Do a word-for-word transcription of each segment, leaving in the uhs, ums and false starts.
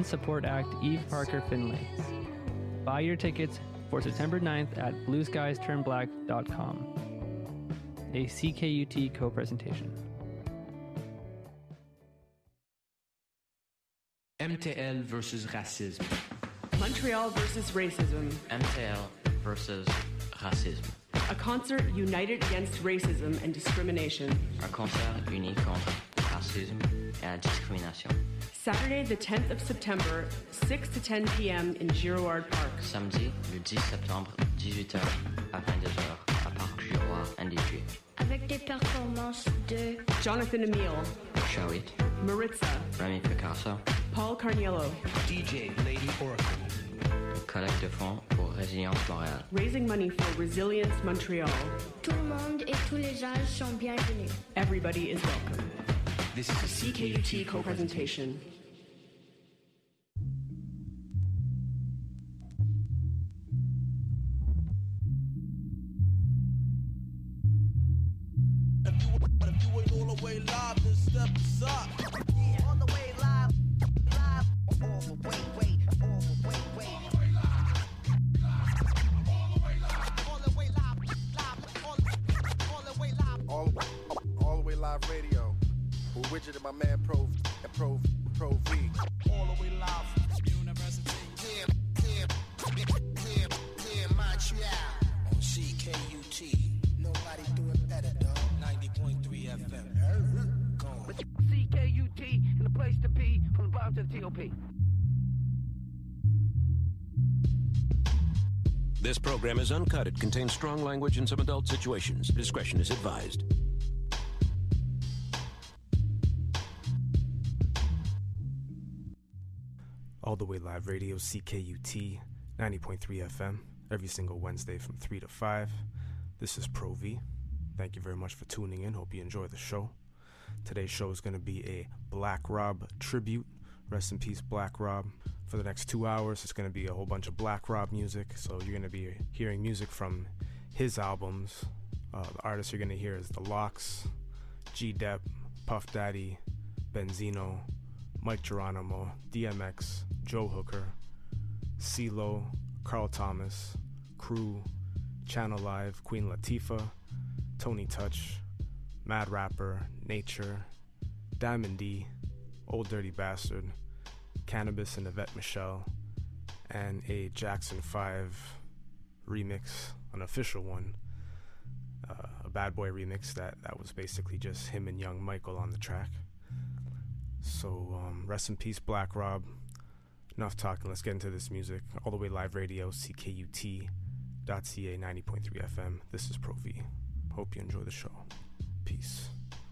and support act Eve Parker Finlay. Buy your tickets for September ninth at blue skies turn black dot com. A C K U T co-presentation. M T L versus racisme. Montreal versus racism. M T L versus racisme. A concert united against racism and discrimination. Un concert uni contre racisme et la discrimination. Saturday the tenth of September, six to ten p.m. in Girouard Park. Samedi le dix septembre, dix-huit heures à vingt-deux heures à Parc Girouard N D G. Avec des performances de Jonathan Emile, Shawit, Maritza, Remy Picasso, Paul Carniello, D J Lady Oracle. Collecte de fonds pour Résilience Montréal. Raising money for Resilience Montreal. tout le monde et tous les âges sont bienvenus. Everybody is welcome. This is a C K U T co-presentation. My man Pro and Pro Pro V. All the way live from University. Clear, clear, clear, clear Montreal. On C K U T. Nobody do it better, dog. ninety point three F M. Gone. C K U T and the place to be from the bottom to the T O P. This program is uncut. It contains strong language and some adult situations. Discretion is advised. All the way live radio, C K U T, ninety point three F M, every single Wednesday from three to five. This is Pro V. Thank you very much for tuning in. Hope you enjoy the show. Today's show is going to be a Black Rob tribute. Rest in peace, Black Rob. For the next two hours, it's going to be a whole bunch of Black Rob music. So you're going to be hearing music from his albums. Uh, the artists you're going to hear is The Lox, G-Dep, Puff Daddy, Benzino, Mike Geronimo, D M X, Joe Hooker, CeeLo, Carl Thomas, Crew, Channel Live, Queen Latifah, Tony Touch, Mad Rapper, Nature, Diamond D, Old Dirty Bastard, Cannabis and Yvette Michelle, and a Jackson five remix, an official one, uh, a Bad Boy remix that, that was basically just him and Young Michael on the track. So, um, rest in peace, Black Rob. Enough talking, let's get into this music. All the way live radio, C K U T dot C A, ninety point three F M. This is Pro V. Hope you enjoy the show. Peace.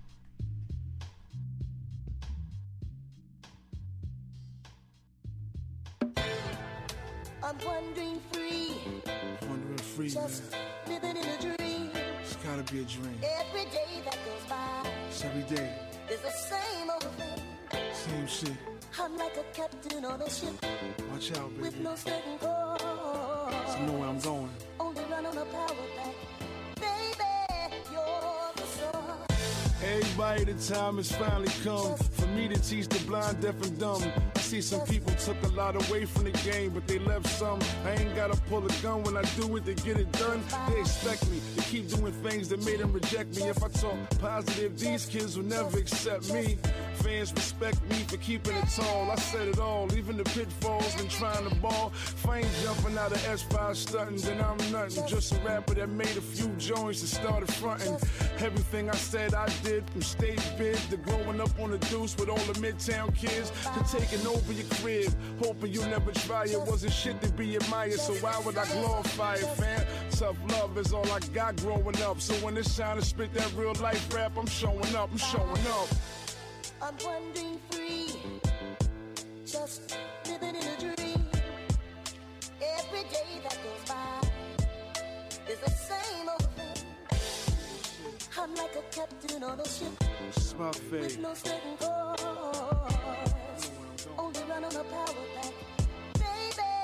I'm wandering free. Wandering free, Just man. living in a dream. It's gotta be a dream. Every day that goes by. It's every day. It's the same old thing. Same shit. I'm like a captain on a ship. Watch out, baby. With no certain course. I know where I'm going. Only run on a power back. Baby, you're the source. Everybody, the time has finally come for me to teach the blind, deaf, and dumb. I see some people took a lot away from the game, but they left some. I ain't gotta pull a gun when I do it to get it done. They expect me to keep doing things that made them reject me. If I talk positive, these kids will never accept me. Fans respect me for keeping it tall. I said it all, even the pitfalls and trying to ball. If I ain't jumping out of S five stunting, then I'm nothing. Just a rapper that made a few joints and started fronting. Everything I said I did, from stage bid to growing up on the deuce with all the Midtown kids, to taking over your crib, hoping you never try it. Wasn't shit to be admired, so why would I glorify it, fam? Tough love is all I got growing up. So when it's time to spit that real life rap, I'm showing up, I'm showing up. I'm wandering free, just living in a dream. Every day that goes by is the same old thing. I'm like a captain on a ship with no certain course. Only run on a power back. Baby,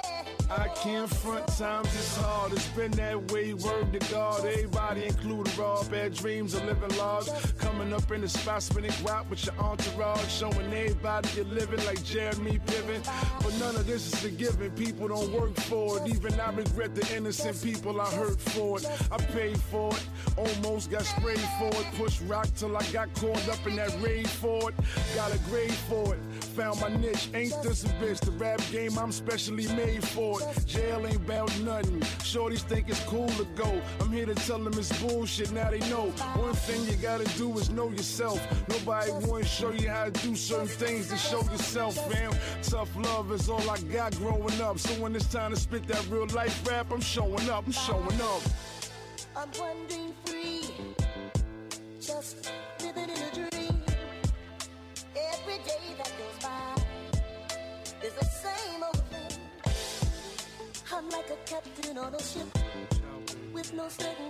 I can't front, times it's hard. It's been that way, word to God. Everybody included raw, bad dreams of living large. Coming up in the spot, spinning guap with your entourage. Showing everybody you're living like Jeremy Piven. But none of this is forgiven, people don't work for it. Even I regret the innocent people I hurt for it. I paid for it, almost got sprayed for it. Pushed rock till I got caught up in that raid for it. Got a grade for it, found my niche, ain't this a bitch? The rap game, I'm specially made for it. Jail ain't about nothing, shorties think it's cool to go. I'm here to tell them it's bullshit, now they know. One thing you gotta do is know yourself. Nobody wanna show you how to do certain things to show yourself, fam. Tough love is all I got growing up. So when it's time to spit that real life rap, I'm showing up, I'm showing up. I'm wandering free, just living in a dream. Every day that goes by is the same old thing. I'm like a captain on a ship with no certain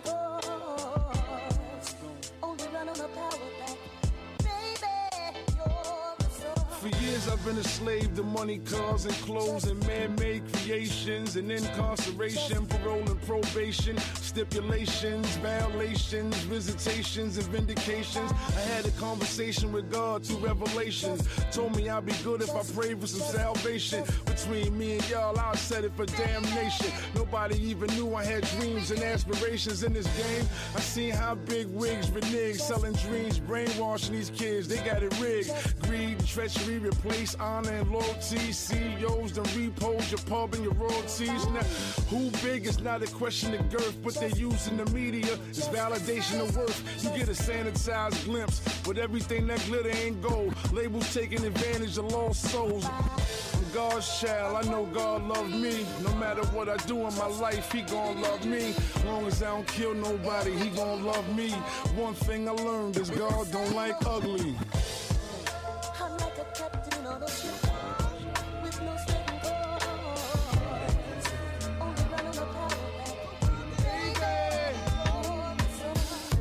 course, only run on a power back. Baby, you're the sun. For years I've been a slave to money, cars, and clothes, and man-made creations, and incarceration, parole and probation, stipulations, violations, visitations, and vindications. I had a conversation with God through revelations. Told me I'd be good if I prayed for some salvation. Between me and y'all, I set it for damnation. Nobody even knew I had dreams and aspirations in this game. I seen how big wigs renege, selling dreams, brainwashing these kids. They got it rigged. Greed, treachery, replace honor and loyalty. C E Os done repose your pub and your royalties. Now, who big is not a question of girth, but they using the media is validation of worth. You get a sanitized glimpse, but everything that glitter ain't gold. Labels taking advantage of lost souls. I'm God's child, I know God love me. No matter what I do in my life, he gon' love me. As long as I don't kill nobody, he gon' love me. One thing I learned is God don't like ugly. I'm like a captain on a ship with no certain course, only run on a power back. Baby, you're the sun.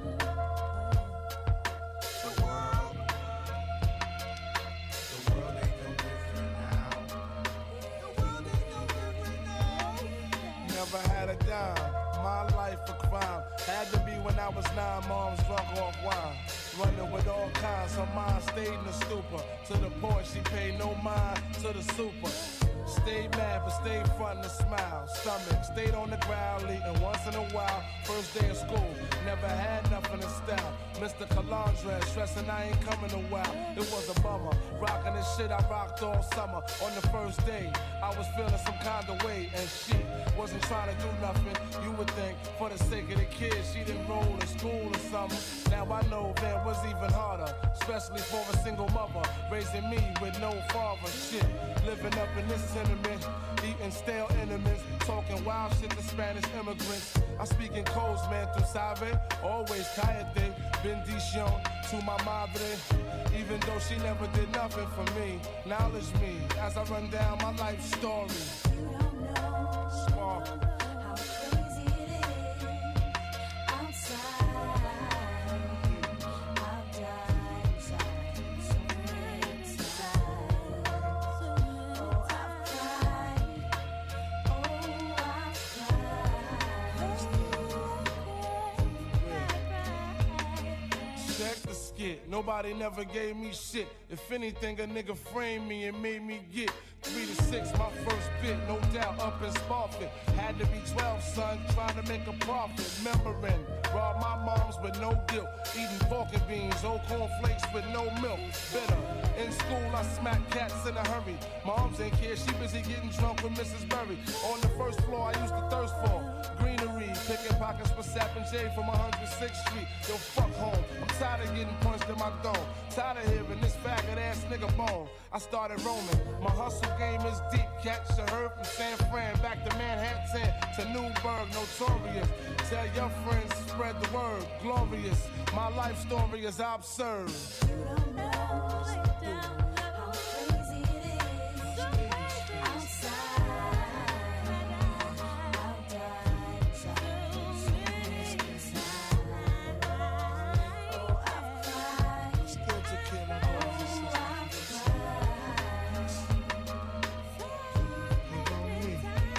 The world, the world ain't no different now. The world ain't no different now. Never had a dime, my life a crime. Had to be when I was nine, mom's drunk off wine. Running with all kinds, her mind stayed in the stupor. To the point she paid no mind to the super. Stayed mad, but stayed front and smile. Stomach stayed on the ground, eating once in a while. First day of school, never had nothing in style. Mister Calandra, stressing I ain't coming a while. It was a bummer, rocking the shit I rocked all summer. On the first day, I was feeling some kind of way, and she wasn't trying to do nothing. You would think, for the sake of the kids, she didn't roll in school or something. Now I know that was even harder, especially for a single mother, raising me with no father. Shit, living up in this tenement, eating stale enemies, talking wild shit to Spanish immigrants. I speak in codes, man, tu sabe, always cállate, bendición to my madre. Even though she never did nothing for me, knowledge me as I run down my life story. You don't know Spark. how crazy it is outside. I've died inside, so inside. Oh, I've cried. Oh, I've cried. Check the skit, nobody never gave me shit. If anything, a nigga framed me and made me get three to six, my first bit, no doubt, up in Spofford. Had to be twelve, son, trying to make a profit. Remembering, robbed my moms with no guilt. Eating pork and beans, old cornflakes with no milk. Bitter. In school, I smacked cats in a hurry. Moms ain't care, she busy getting drunk with Missus Berry. On the first floor, I used to thirst for greenery. Picking pockets for Sap and J from one hundred sixth Street. Yo, fuck home. I'm tired of getting punched in my dome. Tired of hearing this faggot ass nigga bone. I started roaming. My hustle game is deep. Catch a herd from San Fran back to Manhattan to Newburgh, notorious. Tell your friends, spread the word. Glorious. My life story is absurd. You don't know how crazy it is outside. I've died inside, so inside. Oh, I've cried. Still took care of my Oh, brothers and I've cried. sisters.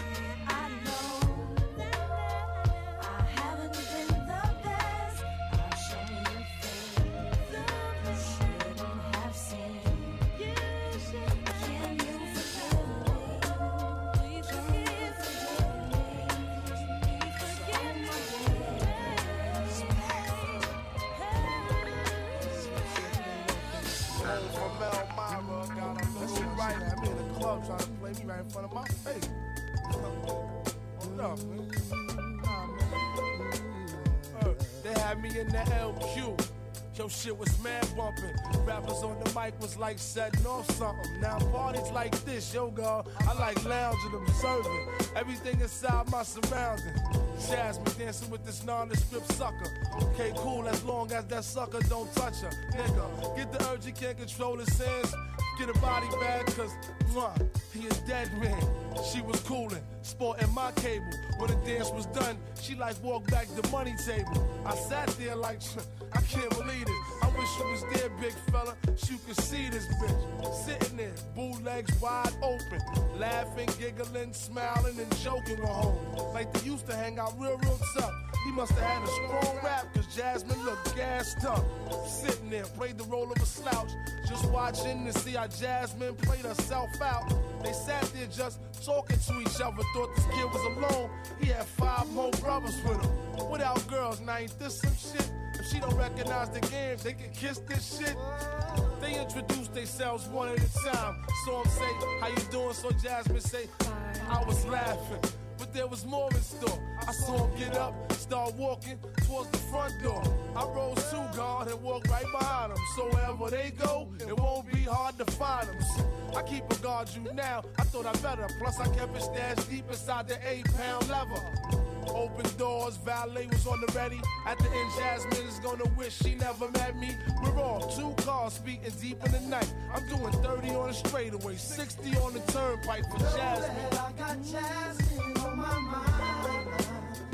love trying to play me right in front of my face. Hold up, man. Nah, man. Uh, they had me in the L Q. Yo, shit was mad bumping. Rappers on the mic was like setting off something. Now parties like this, yo, girl, I like lounging, observing everything inside my surroundings. Jasmine dancing with this nondescript sucker. Okay, cool, as long as that sucker don't touch her. Nigga, get the urge, you can't control his sense. Get a body bag, cause mwah, he a dead man. She was coolin', sporting my cable. When the dance was done, she like walked back the money table. I sat there like, I can't believe it. I wish you was there, big fella, so you could see this bitch. Sitting there, bootlegs wide open, laughing, giggling, smiling, and joking with home. Like they used to hang out real, real tough. He must have had a strong rap, cause Jasmine looked gassed up. Sitting there, played the role of a slouch, just watching to see how Jasmine played herself out. They sat there just talking to each other, thought this kid was alone. He had five more brothers with him. Without girls, now ain't this some shit? If she don't recognize the game, they can kiss this shit. They introduce themselves one at a time. Saw him say, how you doing? So Jasmine say, I was laughing. But there was more in store. I saw him get up, start walking towards the front door. I rose to guard and walked right behind them. So wherever they go, it won't be hard to find them. I keep a guard you now, I thought I better. Plus I kept it stashed deep inside the eight pound lever. Open doors, valet was on the ready. At the end, Jasmine is gonna wish she never met me. We're all two cars speeding deep in the night. I'm doing thirty on the straightaway, sixty on the turnpike for Jasmine. I got Jasmine on my mind.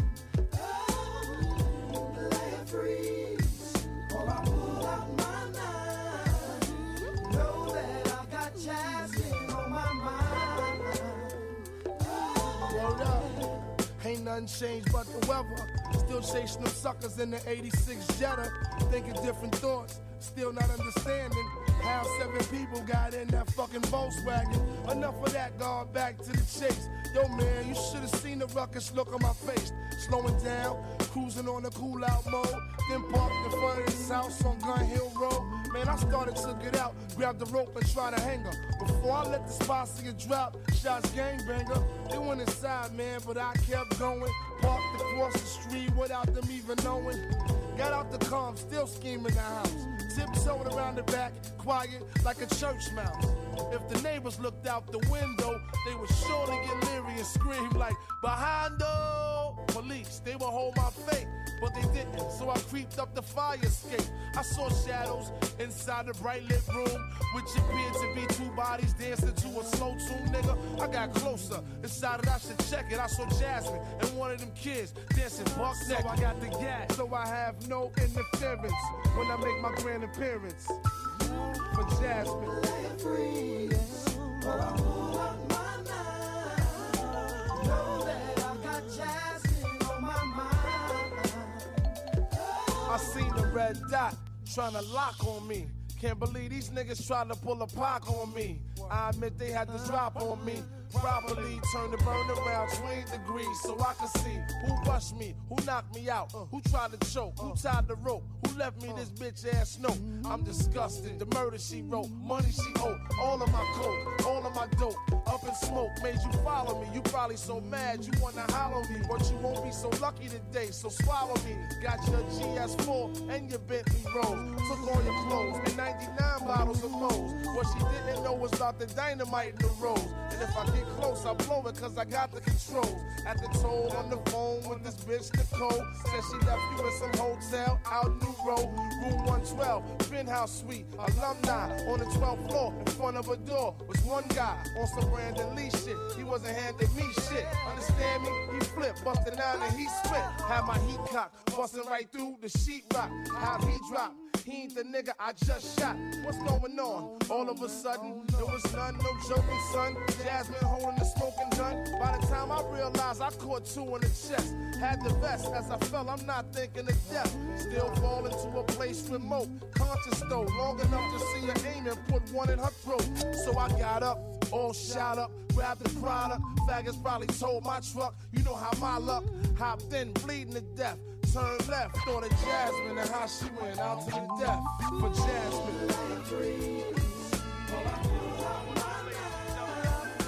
Oh, let it freeze, or I pull out my knife. Know that I got Jasmine on my mind. Word up. Ain't nothing changed but the weather. Still chasing them suckers in the eighty-six Jetta. Thinking different thoughts, still not understanding how seven people got in that fucking Volkswagen. Enough of that, going back to the chase. Yo man, you should have seen the ruckus look on my face. Slowing down, cruising on the cool out mode. Then parked in front of this house on Gun Hill Road. Man, I started to get out, grabbed the rope and try to hang her. Before I let the spots get drop, shots gangbanger. They went inside, man, but I kept going. Parked across the street without them even knowing. Got out the car, I'm still scheming the house. Tiptoed around the back, quiet like a church mouse. If the neighbors looked out the window, they would surely get leery and scream like, "Behind-o!" Police, they would hold my fate, but they didn't, so I creeped up the fire escape. I saw shadows inside the bright lit room, which appeared to be two bodies dancing to a slow tune, nigga. I got closer, decided I should check it. I saw Jasmine and one of them kids dancing buck naked. So I got the gas, so I have no interference when I make my grand appearance. For Jasmine, let it freeze, or I pull out my knife. Know that I got Jasmine on my mind. I seen the red dot trying to lock on me. Can't believe these niggas tried to pull a pock on me. I admit they had to drop on me. Properly turn the burn around twenty degrees so I could see who rushed me, who knocked me out, who tried to choke, who tied the rope, who left me this bitch ass note. I'm disgusted, the murder she wrote, money she owed, all of my coke, all of my dope, up in smoke, made you follow me. You probably so mad you wanna hollow me, but you won't be so lucky today, so swallow me. Got your G S four and your Bentley Rose, took all your clothes and ninety-nine bottles of Moe's. What she didn't know was about the dynamite in the rose. And if I get close, I blow it cause I got the controls. At the toll on the phone with this bitch Nicole. Said she left you in some hotel out New Road. Room one twelve, penthouse suite, alumni. On the twelfth floor, in front of a door, was one guy on some Brandon Lee shit. He wasn't handing me shit. Understand me? He flipped, busted down and he split. Had my heat cocked, busting right through the sheetrock. How'd he drop? He ain't the nigga I just shot. What's going on? All of a sudden, there was none, no joking, son. Jasmine holding the smoking gun. By the time I realized I caught two in the chest, had the vest as I fell, I'm not thinking of death. Still fall into a place remote, conscious though, long enough to see her aim and put one in her throat. So I got up, all shot up, grabbed the product. Faggots probably told my truck, you know how my luck. Hopped in, bleeding to death. Turned left, thought of Jasmine and how she went out to the death for Jasmine.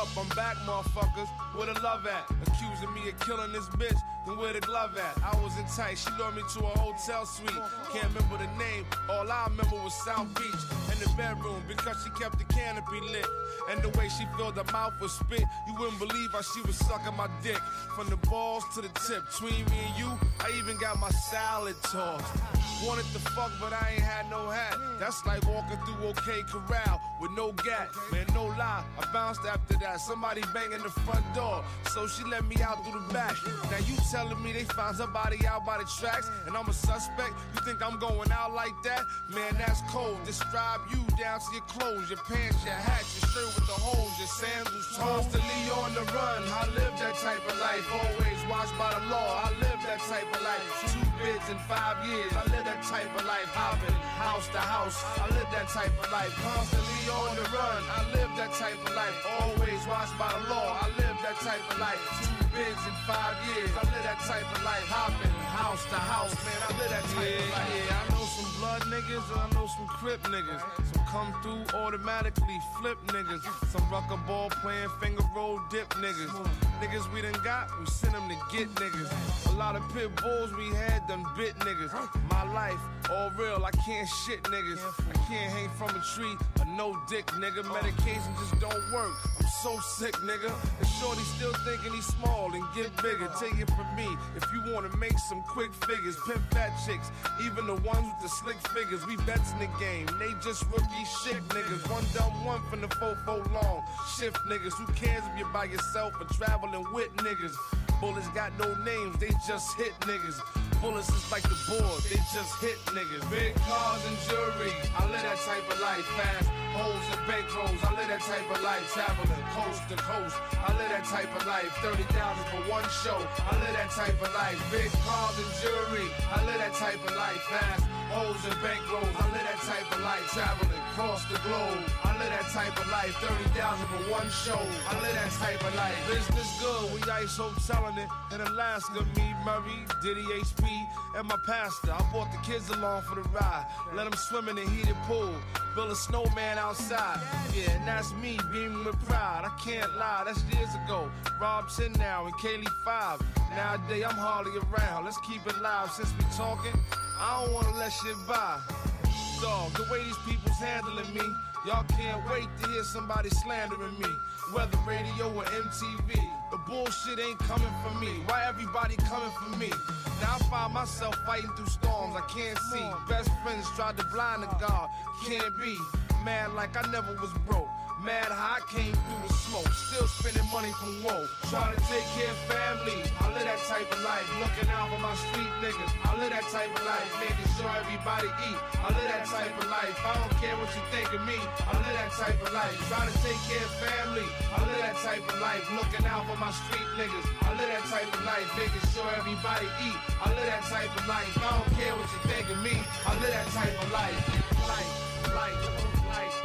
up, I'm back, motherfuckers. Where the love at? Accusing me of killing this bitch, then where the glove at? I was in tight, she lured me to a hotel suite. Can't remember the name, all I remember was South Beach. In the bedroom, because she kept the canopy lit. And the way she filled her mouth with spit, you wouldn't believe how she was sucking my dick. From the balls to the tip, between me and you, I even got my salad tossed. Wanted to fuck, but I ain't had no hat. That's like walking through OK Corral with no gat. Man, no lie, I bounced after that. Somebody banging the front door, so she let me out through the back. Now you telling me they found her body out by the tracks, and I'm a suspect? You think I'm going out like that? Man, that's cold. Describe you down to your clothes, your pants, your hat, your shirt with the holes, your sandals, constantly on the run. I live that type of life, always watched by the law. I live that type of life. Two bids in five years. I live that type of life, hopping house to house. I live that type of life, constantly on the run. I live that type of life, always watched by the law. I live that type of life. Two bids in five years. I live that type of life, hopping house to house. Man, I live that type yeah, of life. Yeah, I know some blood niggas and I know some Crip niggas. Some come through automatically flip niggas. Some rucker ball playing finger roll dip niggas. Niggas we done got, we send them to get niggas. A lot of pit bulls we had done bit niggas. My life, all real, I can't shit niggas. I can't hang from a tree, a no dick nigga. Medication just don't work, I'm so sick nigga. And shorty still thinking he's small and get bigger. Take it from me, if you wanna make some quick figures. Pimp fat chicks, even the ones with the slick figures. We vets in the game, they just rookie shit niggas. One dumb one from the fofo long. Shift niggas, who cares if you're by yourself or traveling with niggas? Bullets got no names, they just hit niggas. Bullets is like the board, they just hit niggas. Big cars and jewelry, I live that type of life. Fast hoes and bankrolls, I live that type of life. Traveling coast to coast, I live that type of life. thirty thousand for one show, I live that type of life. Big cars and jewelry, I live that type of life. Fast hoes and bankrolls, I live that type of life. Traveling across the globe, I live that type of life. thirty thousand for one show, I live that type of life. Business good, we ice hoteling it in Alaska. Me, Murray, Diddy, H P, and my pastor. I brought the kids along for the ride. Let them swim in the heated pool. Build a snowman outside. Yeah, and that's me beaming with pride. I can't lie, that's years ago. Rob ten now and Kaylee five. Nowadays I'm hardly around. Let's keep it live since we talking. I don't wanna let shit by. Dog, the way these people's handling me, y'all can't wait to hear somebody slandering me. Whether radio or M T V, the bullshit ain't coming from me. Why everybody coming for me? Now I find myself fighting through storms I can't see. Best friends tried to blind the God, can't be. Mad like I never was broke. Mad how I came through the smoke. Still spending money from woe. Trying to take care of family. I live that type of life. Looking out for my street niggas. I live that type of life. Making sure everybody eat. I live that type of life. I don't care what you think of me. I live that type of life. Trying to take care of family. I live that type of life. Looking out for my street niggas. I live that type of life. Making sure everybody eat. I live that type of life. I don't care what you think of me. I live that type of life. Life, life, life.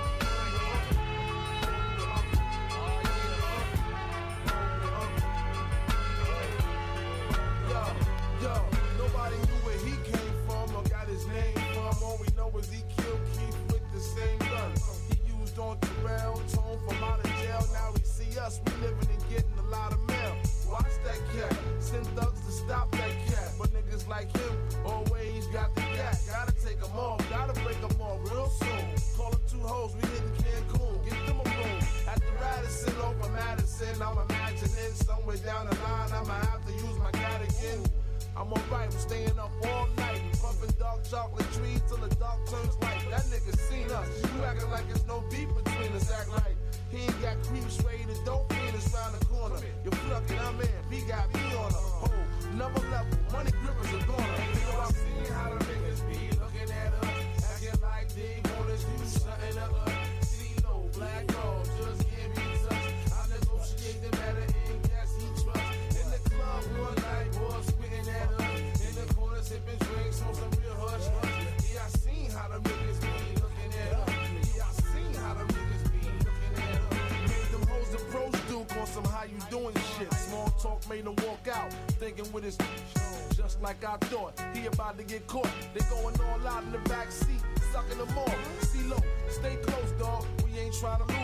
Yo, nobody knew where he came from or got his name from. All we know is he killed Keith with the same gun he used on Terrell. Tone from out of jail. Now he see us, we living and getting a lot of mail. Watch that cat, send thugs to stop that cat. But niggas like him always got the gat. Gotta take them off, gotta break them off real soon. Call them two hoes, we hitting Cancun. Get them a room at the Radisson over Madison. I'm imagining somewhere down the line I'ma have to use my gat again. I'm alright, I'm staying up all night, pumping dark chocolate trees till the dark turns light. That nigga seen us, you acting like there's no beef between us, act like he ain't got creeps ready to dope fiend us round the corner. You're plucking, I'm in, he got me on a whole another level, money grippers are gonna. Yo, I seen how the niggas be looking at us, acting like they wanna do something to us. C-Lo, black dog, just can't be touched. I negotiate the matter in gas he trust. In the club one night, boys spitting at us. In the corner sipping drinks on some real hush hush. Yeah, I seen how the niggas be looking at us. Yeah, I seen how the niggas be looking at us. Made them hoes the pros duke on some how you doing shit. Small talk made them walk out, thinking with his just like I thought. He about to get caught. They going all out in the back seat, sucking them off. C-Lo, stay close, dog. We ain't trying to lose them.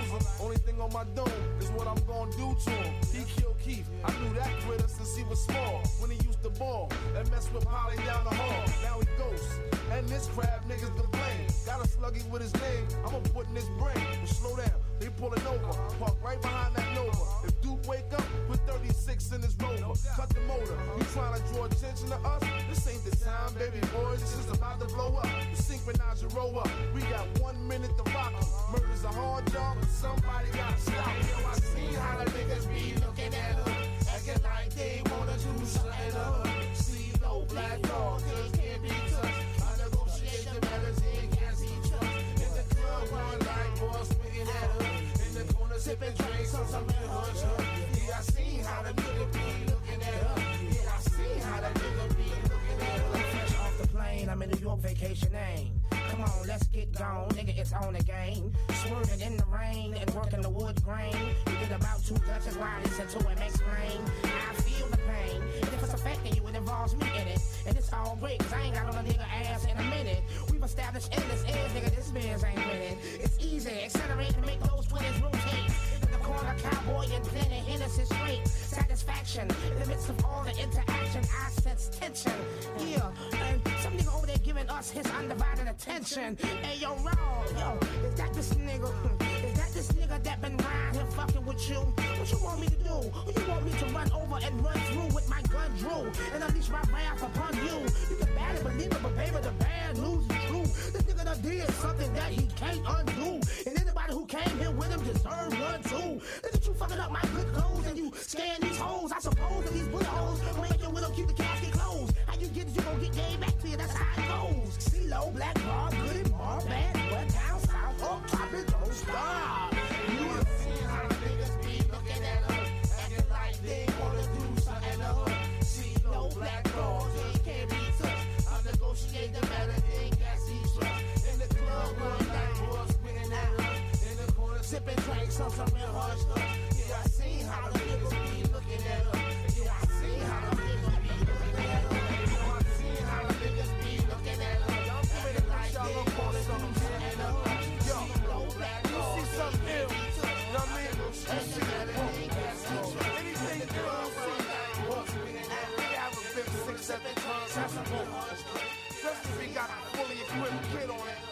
Only thing on my dome is what I'm gonna do to him. He killed Keith. I knew that critter since he was small. When he used to ball and mess with Polly down the hall. Now he ghosts. And this crab niggas complain. Got a sluggy with his name. I'ma put in his brain. But slow down. They pulling over. Park right behind that Nova. If Duke wake up, put thirty-six in his Rover. Cut the motor. You trying to draw attention to us? This ain't the time, baby boys. This is about to blow up. You synchronize your roll up. We got one minute to rock 'em. Murder's a hard job, but somebody gotta stop. Yo, I see how the niggas be looking at us. Acting like they wanna do something to us. See no black dog, just can't be touched. I negotiate the matters and can't see trust. In the club, one like boss swinging at us. In the corner, sipping drinks on some in hush. Yeah, I see how the nigga be looking at us. Yeah, I see how the nigga be looking at us. Fresh off the plane, I'm in New York vacationing. Come on, let's get gone, nigga, it's on again. Swerving in the rain and working the wood grain. You get about two touches while listen to it makes rain. I feel the pain, and if it's affecting you, it involves me in it. And it's all great, cause I ain't got on a nigga ass in a minute. We've established endless ends, nigga, this biz ain't winning. It's easy, accelerate and make those twitters rotate. In the corner, cowboy and plenty Hennessy straight. Satisfaction, in the midst of all the interaction, I sense tension. Yeah, and some nigga over there giving us his undivided attention. Hey, yo, Raw, yo, is that this nigga? Is that this nigga that been round here fucking with you? What you want me to do? Who you want me to run over and run through with my gun drew and unleash my wrath upon you? You can barely believe it, but baby, the bad news is true. This nigga done did something that he can't undo. And anybody who came here with him deserves one too. Look at you fucking up my good clothes and you scan these hoes. I suppose that these bullet holes will make your widow keep the casket closed. How you get it, you gon' get gave back to you, that's how it goes. See low, black, raw, good and more bad, but down south, up top, it don't stop. You have seen how the niggas be looking at us, acting like they wanna do something to us. See low, black, raw, just can't be touched. I negotiate the matter, ain't got see trust. In the club, one night, boys spinning at us. In the corner, sipping drinks on some real hard stuff. Yeah, I see how the niggas be looking at us. Yeah, I see how the niggas be looking at us. Yeah, I see how the niggas be looking at us. Acting like they wanna do something to us. Yo, you see something ill, you know what I mean? You see anything ill, we have a fifth, six, seven tons, that's a boat. Especially if we got a fully equipped kid on it.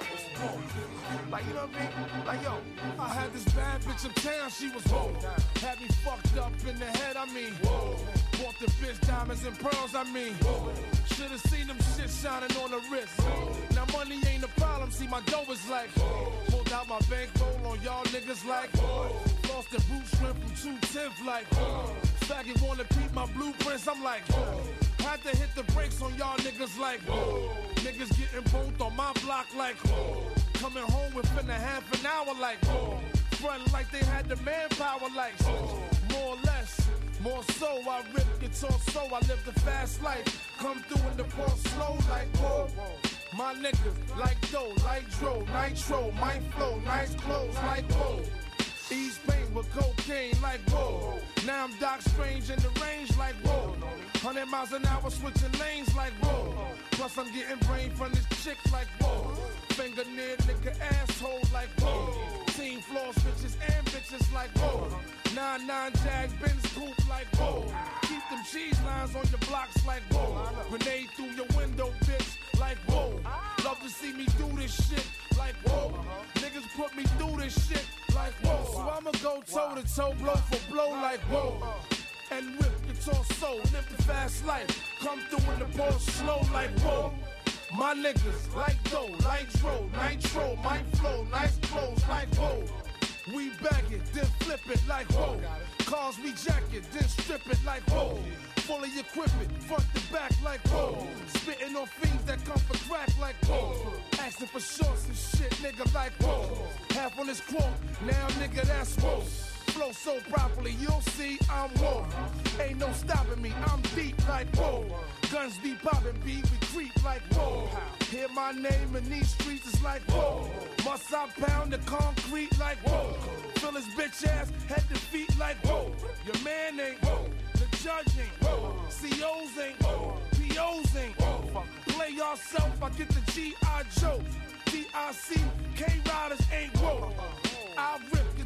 Like, you know what I mean? Like, yo, I had this bad bitch uptown, she was whoa. Had me fucked up in the head, I mean, whoa. Bought the bitch diamonds and pearls, I mean, whoa. Should've seen them shit shining on the wrist. Whoa. Now money ain't a problem, see my dough is like, whoa. Pulled out my bankroll on y'all niggas like, whoa. Lost the boot strip from two tenth like, whoa. Faggot wanna peep my blueprints, I'm like, whoa. Had to hit the brakes on y'all niggas like, whoa. Niggas getting both on my block like, whoa. Coming home within a half an hour like, whoa. Front like they had the manpower like, whoa. More or less, more so I rip guitar so I live the fast life. Come through in the ball slow like, whoa. My niggas like dough, like dro, nitro, my flow, nice clothes like, whoa. East paint with cocaine like, whoa. Now I'm Doc Strange in the range like, whoa. Hundred miles an hour switching lanes like, whoa. Plus I'm getting brain from this chick like, whoa. Finger near nigga asshole like, whoa. Team floors bitches and bitches like, whoa. Nine nine Jag Benz coupe like, whoa. Keep them cheese lines on your blocks like, whoa. Grenade through your window bitch like, whoa. Love to see me do this shit like, whoa. Niggas put me through this shit like, whoa. So I'ma go toe to toe, blow for blow like, whoa. And rip guitar soul, live the fast life. Come through in the ball slow like, whoa. My niggas like dough, like dro, nitro, my flow, nice clothes like, whoa. We bag it, then flip it like, whoa. Cars we jack it, then strip it like, whoa. Fully equipped it, front to back like, whoa. Spitting on fiends that come for crack like, whoa. Asking for shorts and shit, nigga like, whoa. Half on this quote, now nigga that's whoa. Flow so properly, you'll see I'm whoa. Ain't no stopping me, I'm deep like, whoa. Guns be popping, beat, we creep like, whoa. Hear my name in these streets, it's like, whoa. Must I pound the concrete like, whoa. Fill his bitch ass, head to feet like, whoa. Your man ain't, whoa. The judge ain't, whoa. C Os ain't, whoa. P Os ain't, whoa. Play yourself, I get the G I Joe. D I C, K-Riders ain't, whoa. I rip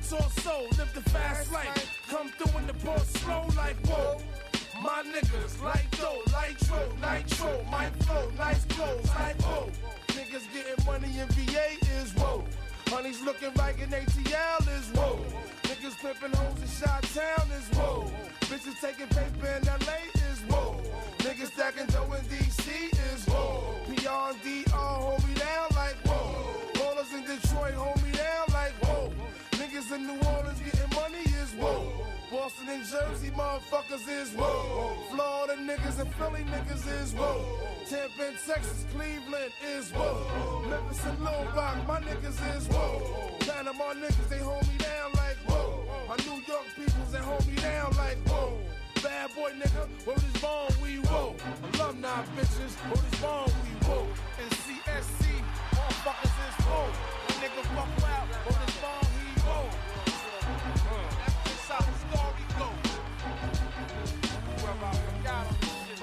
torso, live the fast life. Come through in the boat slow like whoa. My niggas, like dough, nitro, nitro, my flow, nice clothes, like whoa. Niggas getting money in V A is whoa. Honey's looking like an A T L is whoa. Niggas flipping hoes in Chi-Town is whoa. Bitches taking paper in L A is whoa. Niggas stacking dough in D C is whoa. P R and D R hold me down like whoa. Ballers in Detroit hold me down like whoa. Niggas in New Orleans getting money is whoa. Boston and Jersey motherfuckers is whoa. Florida niggas and Philly niggas is whoa. Tampa and Texas, Cleveland is whoa. Memphis and Little Rock, my niggas is whoa. Panama niggas, they hold me down like whoa. My New York peoples, they hold me down like whoa. Bad boy nigga, word is born, we whoa. Alumni bitches, word is born, we whoa. And C S C, motherfuckers is whoa. Nigga fuck out, word is born, we whoa. That's how the story goes. Whoever I forgot on this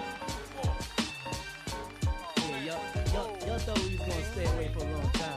shit. Yeah, y'all, y'all, y'all thought we was gonna stay away for a long time.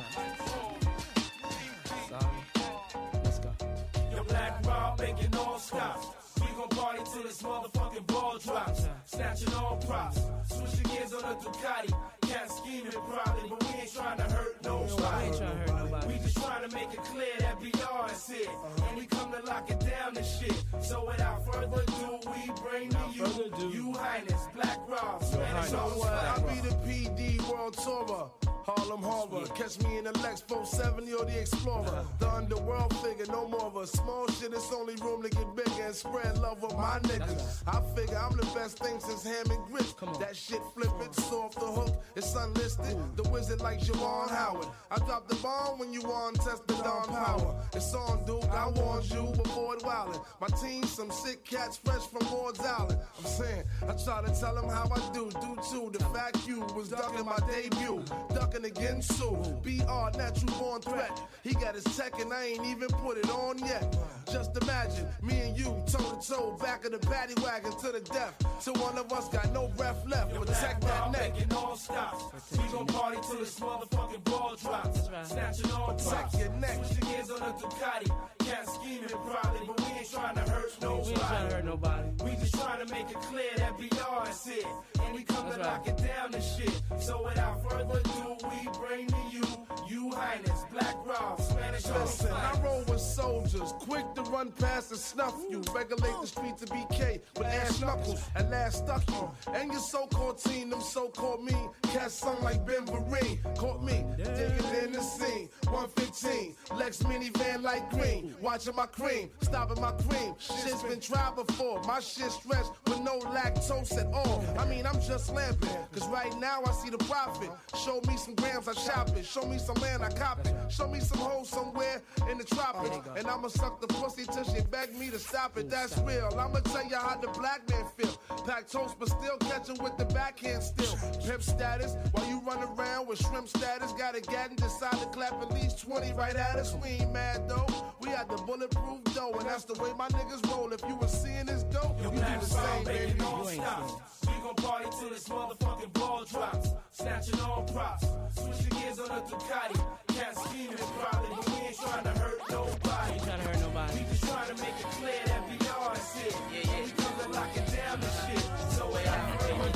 Sorry. Let's go. Your Black Rob making all stops. We gon' party till this motherfucking ball drops. Snatching all props. Switching gears on a Ducati. Cat scheming probably, but we ain't trying to hurt nobody. We ain't trying to hurt nobody. We just trying to make it clear that B R is it. And we come to lock it down and shit. So without further ado, we bring to you, you Highness, Black Rob, Spanish all I be the P D World Tourer. Harlem Horror, catch me in the Lex four seventy or the Explorer. The underworld figure, no more of a small shit. It's only room to get bigger and spread love with my niggas. I figure I'm the best thing since ham and grits. That shit flip it, so off the hook. It's unlisted. The wizard like Javon Howard. I drop the bomb when you on test the Don Power. It's on, Duke. I warned you before it wildin'. My team, some sick cats fresh from Ward's Island. I'm saying, I try to tell them how I do. Do too. The fact you was ducking my debut. Ducking again soon. B R, natural born threat. He got his tech and I ain't even put it on yet. Just imagine me and you toe to toe, back of the paddy wagon to the death. Till one of us got no breath left. Protect that neck. Making all stops. We gon' party till this motherfucking ball drops. Snatching all props. Protect your neck. Switching gears on a Ducati. Cat scheming probably, but we ain't trying to hurt nobody. We ain't trying to hurt nobody. We just trying to make it clear that B R is it. And we come to knock it down and shit. So without further ado, we bring to you, you Highness, Black Rob, Spanish. Listen, I roll with soldiers, quick to run past and snuff you. Regulate the streets of B K with ass knuckles. At last stuck you. And your so-called team, them so-called mean cats sung like Ben Vereen. Caught me, digging in the scene. one fifteen, Lex minivan like green. Watching my cream, stopping my cream. Shit's been tried before. My shit stretched with no lactose at all. I mean, I'm just lamping. Cause right now I see the profit. Show me some grams, I shop it. Show me some land, I cop it. Show me some hoes somewhere in the tropics. And I'ma suck the pussy till she beg me to stop it. That's real. I'ma tell you how the black man feel. Pack toast, but still catching with the backhand still. Pimp status, while you run around with shrimp status. Got a gat and decide to clap at least twenty right at us. We ain't mad though. We had the bulletproof dough, and that's the way my niggas roll. If you was seeing this dope, you do the same, baby. You ain't we gon' party till this motherfucking ball drops. Snatching all props. Switching gears on a Ducati. Cat scheming probably, but we ain't trying to hurt nobody. Ain't trying to hurt nobody. We just trying to make it clear that B R is it. Yeah, yeah. And we come to lock it down and shit. So wait, I ain't going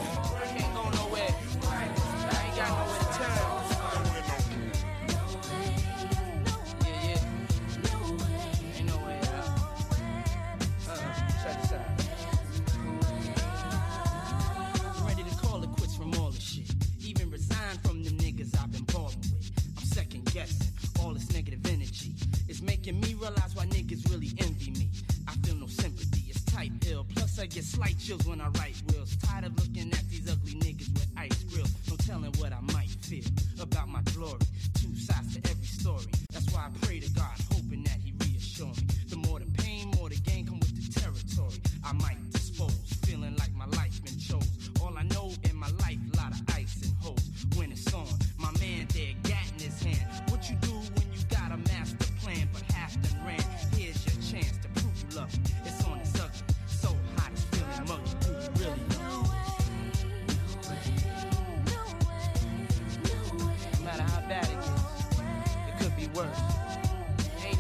nowhere. I ain't got nowhere to turn. Yeah, yeah. Ain't nowhere out. Uh-uh. Check this out. Ready to call it quits from all this shit. Even resign from them niggas I've been balling with. I'm second guessing all this negative energy. It's making me realize why niggas really envy me. I feel no sympathy, it's type ill. Plus I get slight chills when I write wills. Tired of looking at these ugly niggas with ice grills. No telling what I might feel about my glory. Two sides to every story. That's why I pray to God, hoping that he reassure me. The more the pain, more the gain come with the territory. I might dispose, feeling like my life been chose. All I know in my life, lot of ice and hoes. When it's on, my man there, gat in his hand. What you do when you got a master plan, but half done ran? Here's your chance to prove you love me. It's on, it's ugly. So hot, it's feeling muggy. Do you really love me? No matter how bad it gets, it could be worse. Ain't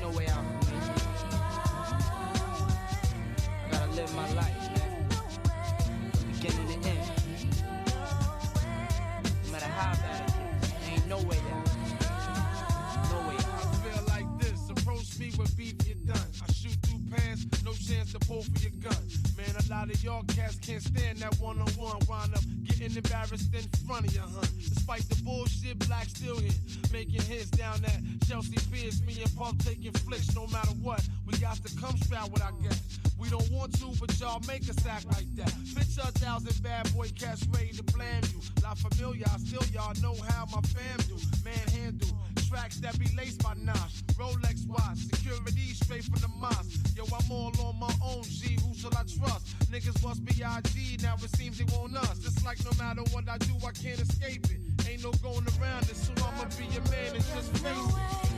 to pull for your gun. Man, a lot of y'all cats can't stand that one-on-one. Wind up getting embarrassed in front of your hun. Despite the bullshit, Black still here, making hits down at Chelsea Piers. Me and Pump taking flicks no matter what. We got to come strapped with our gas. We don't want to, but y'all make us act like that. Picture a thousand bad boy cats ready to blame you. La Familia, still y'all know how my fam do. Manhandle tracks that be laced by Nosh. Rolex watch, security straight from the mosque. Yo, I'm all on my own, G, who shall I trust? Niggas must be I G, now it seems they want us. It's like no matter what I do, I can't escape it. Ain't no going around it, so I'ma be your man and just face it.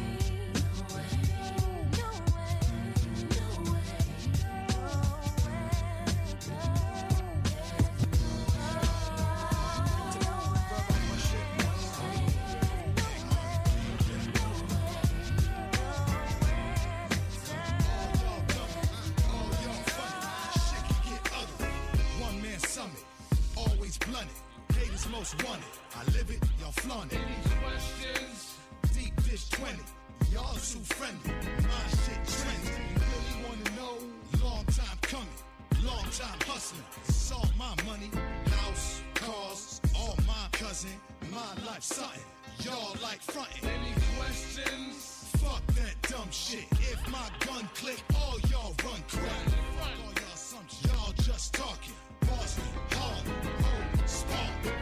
Most wanted, I live it, y'all flaunt it. Any questions? Deep dish twenty, y'all too friendly. My shit trendy. You really wanna know? Long time coming, long time hustling. It's all my money, house, cars, all my cousin. My life something, y'all like frontin'. Any questions? Fuck that dumb shit. If my gun click, all y'all run quick. Fuck all y'all assumptions, y'all just talking. Boston, Harlem, Hope, Spark.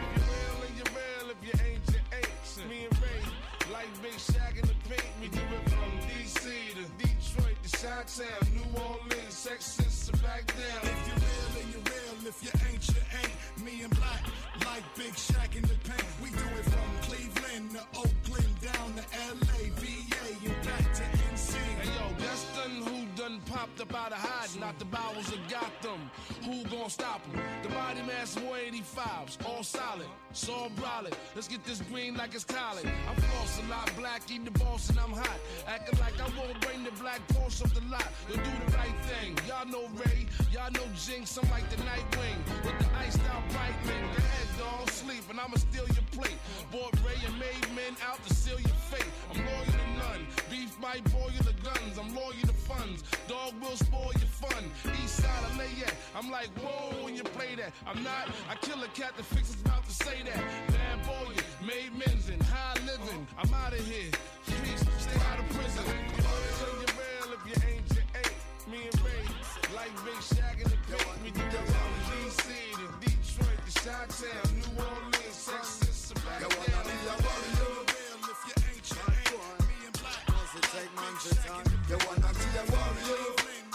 Me and Ray, like Big Shaq in the paint, we do it from D C to Detroit to Chi-Town, New Orleans, Texas to back down. If you're real and you're real, if you ain't, you ain't. Me and Black, like Big Shaq in the paint, we do it from Cleveland to Oakland, down to L A, V A, and back to N C. Hey yo, that's done who done popped up out of hiding, out the bowels of Gotham. Who gon' stop him? The body mass one eighty-fives, all solid, it's all brolic. Let's get this green like it's collard. I'm floss a lot, black, eat the boss and I'm hot. Acting like I won't bring the black Porsche off the lot. You'll do the right thing. Y'all know Ray, y'all know Jinx, I'm like the Nightwing. With the iced out brightening. Go ahead, dog, sleep and I'ma steal your plate. Bought Ray and made men out to seal your fate. I'm loyal to none. Beef might boil the guns. I'm loyal to funds. Dog will spoil your fun. East side of Layette. I'm like, whoa, when you play that. I'm not. I kill a cat that fix his mouth to say that. Bad boy, made men's and high living. I'm out of here. Please stay out of prison. You're real, you're real. If you ain't, you ain't. Me and Ray, like Big Shaq in the paint. We do it from D C to Detroit to Chi-Town, New Orleans, Texas to back down. You wanna be a warrior? If you ain't, you ain't. Me and Black. Cause it take man to time. You wanna be a warrior?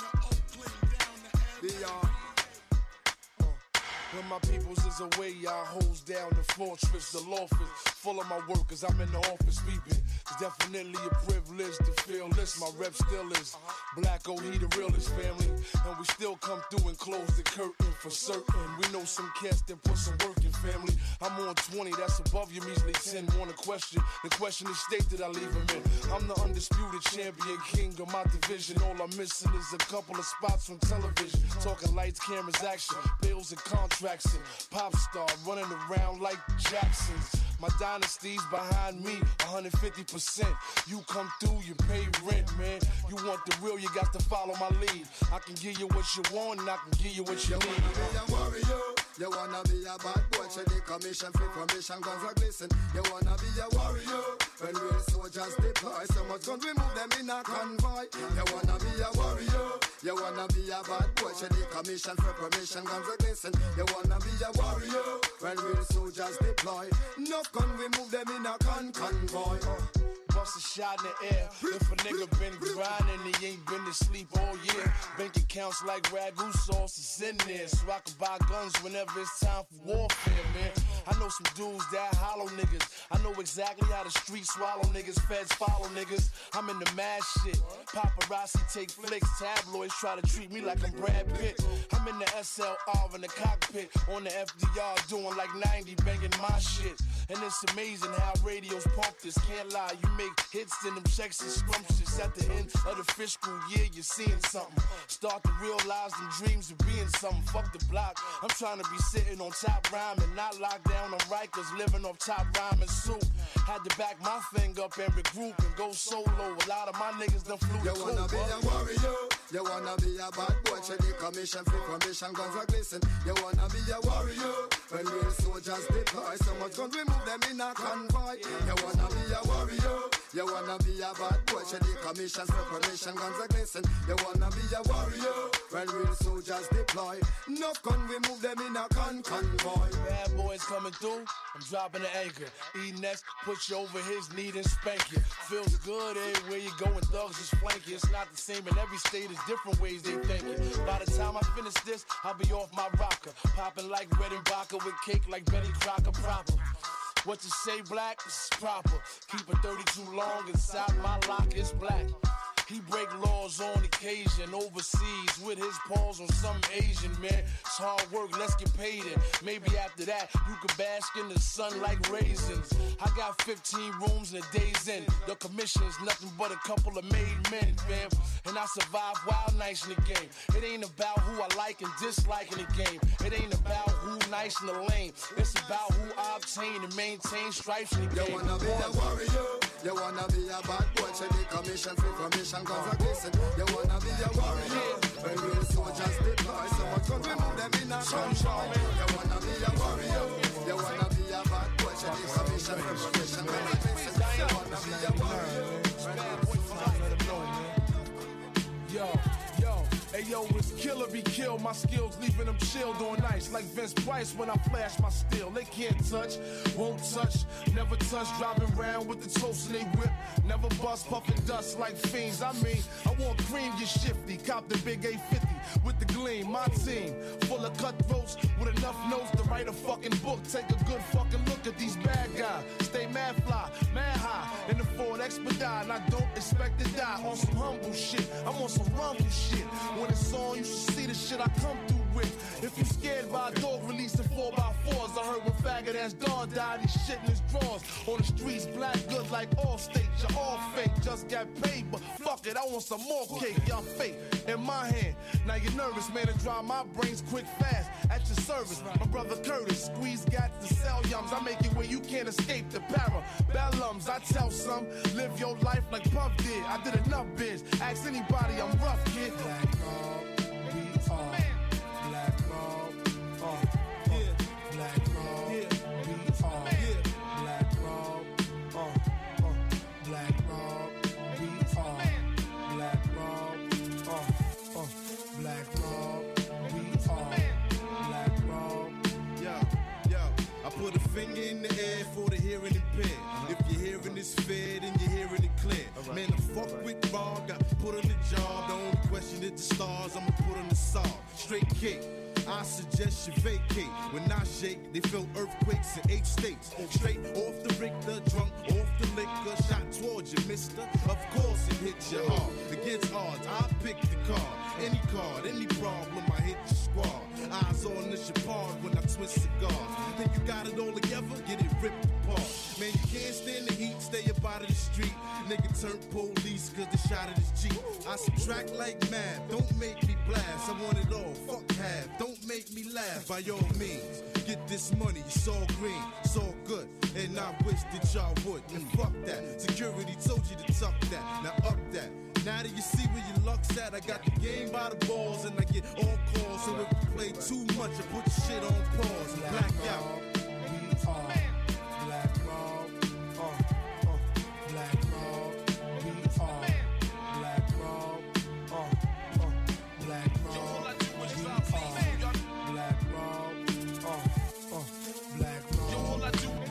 Be on. When my peoples is away, I holds down the fortress, the lawful. Full of my workers, I'm in the office sweeping. It's definitely a privilege to feel this. My rep still is Black O, he the realest family. And we still come through and close the curtain for certain. We know some cats that put some work in family. I'm on twenty, that's above your measly ten. Want a question? The question is state that I leave him in. I'm the undisputed champion, king of my division. All I'm missing is a couple of spots on television. Talking lights, cameras, action, bills and contracts. Pop star running around like Jacksons. My dynasty's behind me, one hundred fifty percent. You come through, you pay rent, man. You want the real, you got to follow my lead. I can give you what you want, and I can give you what you, you need. You wanna be a warrior? You wanna be a bad boy? Check the commission, free permission, guns are glisten. You wanna be a warrior? When real soldiers deploy, so much guns we move them in a convoy. You wanna be a warrior? You wanna be a bad boy? Check the commission, free permission, guns are glisten. You wanna be a warrior? When real soldiers deploy, no gun we move them in a con convoy. Bust a shot in the air. If a nigga been grinding, he ain't been to sleep all year. Bank accounts like ragu sauce is in there, so I can buy guns whenever it's time for warfare, man. I know some dudes that hollow niggas. I know exactly how the streets swallow niggas, feds follow niggas. I'm in the mad shit. Paparazzi take flicks, tabloids try to treat me like I'm Brad Pitt. I'm in the S L R in the cockpit, on the F D R doing like ninety, banging my shit. And it's amazing how radios pump this. Can't lie, you make hits in them checks and scrumptious. At the end of the fiscal year, you're seeing something. Start to realize them dreams of being something. Fuck the block. I'm trying to be sitting on top rhyming, not locked down on Rikers, living off top rhyming soup. Had to back my thing up and regroup and go solo. A lot of my niggas done flew the coop. You wanna be a warrior? You wanna be a bad boy, check the commission, free permission, guns are glisten. You wanna be a warrior, when real soldiers deploy. So much guns, we move them in a convoy. You wanna be a warrior, you wanna be a bad boy, check the commission, free permission, guns are glisten. You wanna be a warrior, when real soldiers deploy. No gun, we move them in a con convoy. Bad boys coming through, I'm dropping the anchor. E next, push you over his knee and spank you. Feels good everywhere you go and thugs just flank you. It's not the same in every state, it's different ways they think it. By the time I finish this, I'll be off my rocker. Popping like red and vodka with cake like Betty Crocker proper. What you say black, is proper. Keep it thirty-two long inside my lock, it's black. He break laws on occasion overseas with his paws on some Asian man. It's hard work, let's get paid in. Maybe after that, you can bask in the sun like raisins. I got fifteen rooms in a day's end. The commission's nothing but a couple of made men, fam. And I survive wild nights in the game. It ain't about who I like and dislike in the game. It ain't about who nice in the lane. It's about who I obtain and maintain stripes in the game. You wanna be a warrior, you wanna be a bad boy, check the commission, free permission, guns are glisten. You wanna be a warrior, when real soldiers deploy. So much guns, we move them in a convoy. You wanna be a warrior, you wanna be a bad boy, check the commission, free permission, guns are glisten. You wanna be a warrior. Yo, yo, hey yo, it's killer be killed. My skills leaving them chilled on ice like Vince Price when I flash my steel. They can't touch, won't touch, never touch. Driving around with the toast in they whip. Never bust, puffing dust like fiends. I mean, I want cream, get shifty. Cop the big A fifty with the gleam. My team, full of cutthroats with enough notes to write a fucking book. Take a good fucking look at these bad guys. Stay mad fly, mad high in the Ford Expedite. And I don't expect to die on some humble shit. I'm on some rumble shit. When it's on, you should see the shit I come through with. If you scared by a dog releasing four by fours, I heard when faggot ass dog died, he shit in his drawers. On the streets, black good like all states. You're all fake, just got paid, but fuck it, I want some more cake. Y'all fake in my hand. Now you're nervous, man, to dry my brains quick fast. At your service, my brother Curtis, squeeze got the sell yums. I make it where you can't escape the para. Bellums, I tell some, live your life like Puff did. I did enough biz. Ask anybody, I'm rough, kid. Black Rob, we are. Black Rob, uh, yeah. Black Rob, yeah. We are. Yeah. Black Rob, uh, uh. Black Rob, we are. Black Rob, uh, uh. Black Rob, we are. Black Rob, yo, yo. I put a finger in the air for the hearing impaired. If you're hearing this fair, then you're hearing it clear. Right. Man, I fuck with wrong, got put on the job. The only question is the stars, I'ma put on the saw. Straight cake, I suggest you vacate. When I shake, they feel earthquakes in eight states. Straight off the Richter, drunk off the liquor. Shot towards you, mister. Of course it hits you hard. Against odds, I pick the card. Any card, any problem, I hit the squad. Eyes on the Chapard when I twist cigars. Think you got it all together, get it ripped apart. Man, you can't stand the heat, stay up out of the street. Nigga turn police cause the shot at his cheek. I subtract like math, don't make me blast. I want it all, fuck half, don't make me laugh. By all means, get this money, it's all green, it's all good. And I wish that y'all would, and fuck that. Security told you to tuck that, now up that. Now that you see where your luck's at, I got the game by the balls and I get on calls. So if you play too much, I put your shit on pause. Black out. We are Black Rob. Uh, uh, Black Rob. We are Black Rob. Uh, uh, Black Rob. We are Black Rob. Uh, uh, Black Rob. We are Black Rob.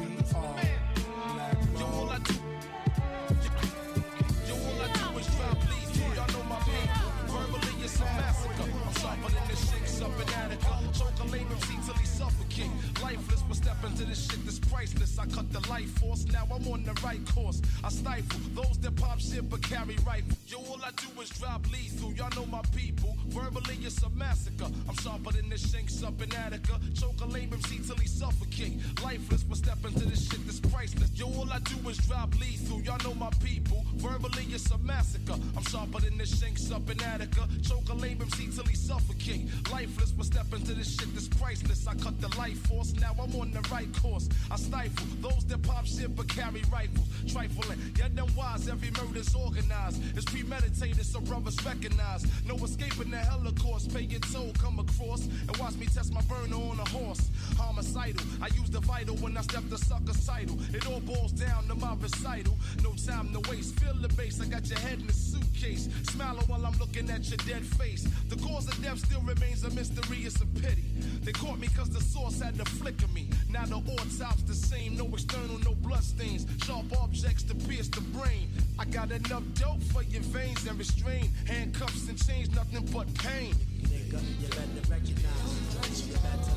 It's a massacre. I'm sharper than this shit, up in Attica. Choke a lame M C till he suffocate. Lifeless, but step into this shit that's priceless. I cut the life force, now I'm on the right course. I stifle those that pop shit but carry rifle. Yo, all I do is drop lethal. Y'all know my people. Verbally, it's a massacre. I'm sharper than the shanks up in Attica. Choke a lame M C till he suffocate. Lifeless, but step into this shit that's priceless. Yo, all I do is drop lethal. Y'all know my people. Verbally, it's a massacre. I'm sharper than the shanks up in Attica. Choke a lame M C till he suffocate. Lifeless, but step into this shit that's priceless. I cut the life force. Now I'm on the right course. I stifle those that pop shit but carry rifles. Trifling, yet them wise. Every murder's organized. It's premeditated, so brothers recognize. No escaping the Holocaust. Pay your toll, come across and watch me test my burner on a horse. Homicidal, I use the vital when I step the sucker's title. It all boils down to my recital. No time to waste, feel the bass. I got your head in a suitcase. Smiling while I'm looking at your dead face. The cause of death still remains a mystery, it's a pity. They caught me cause the source had to flicker me. Now the autopsy's the same, no external, no blood stains. Sharp objects to pierce the brain. I got enough dope for your veins and restrain. Handcuffs and chains, nothing but pain. Nigga, you better recognize. You better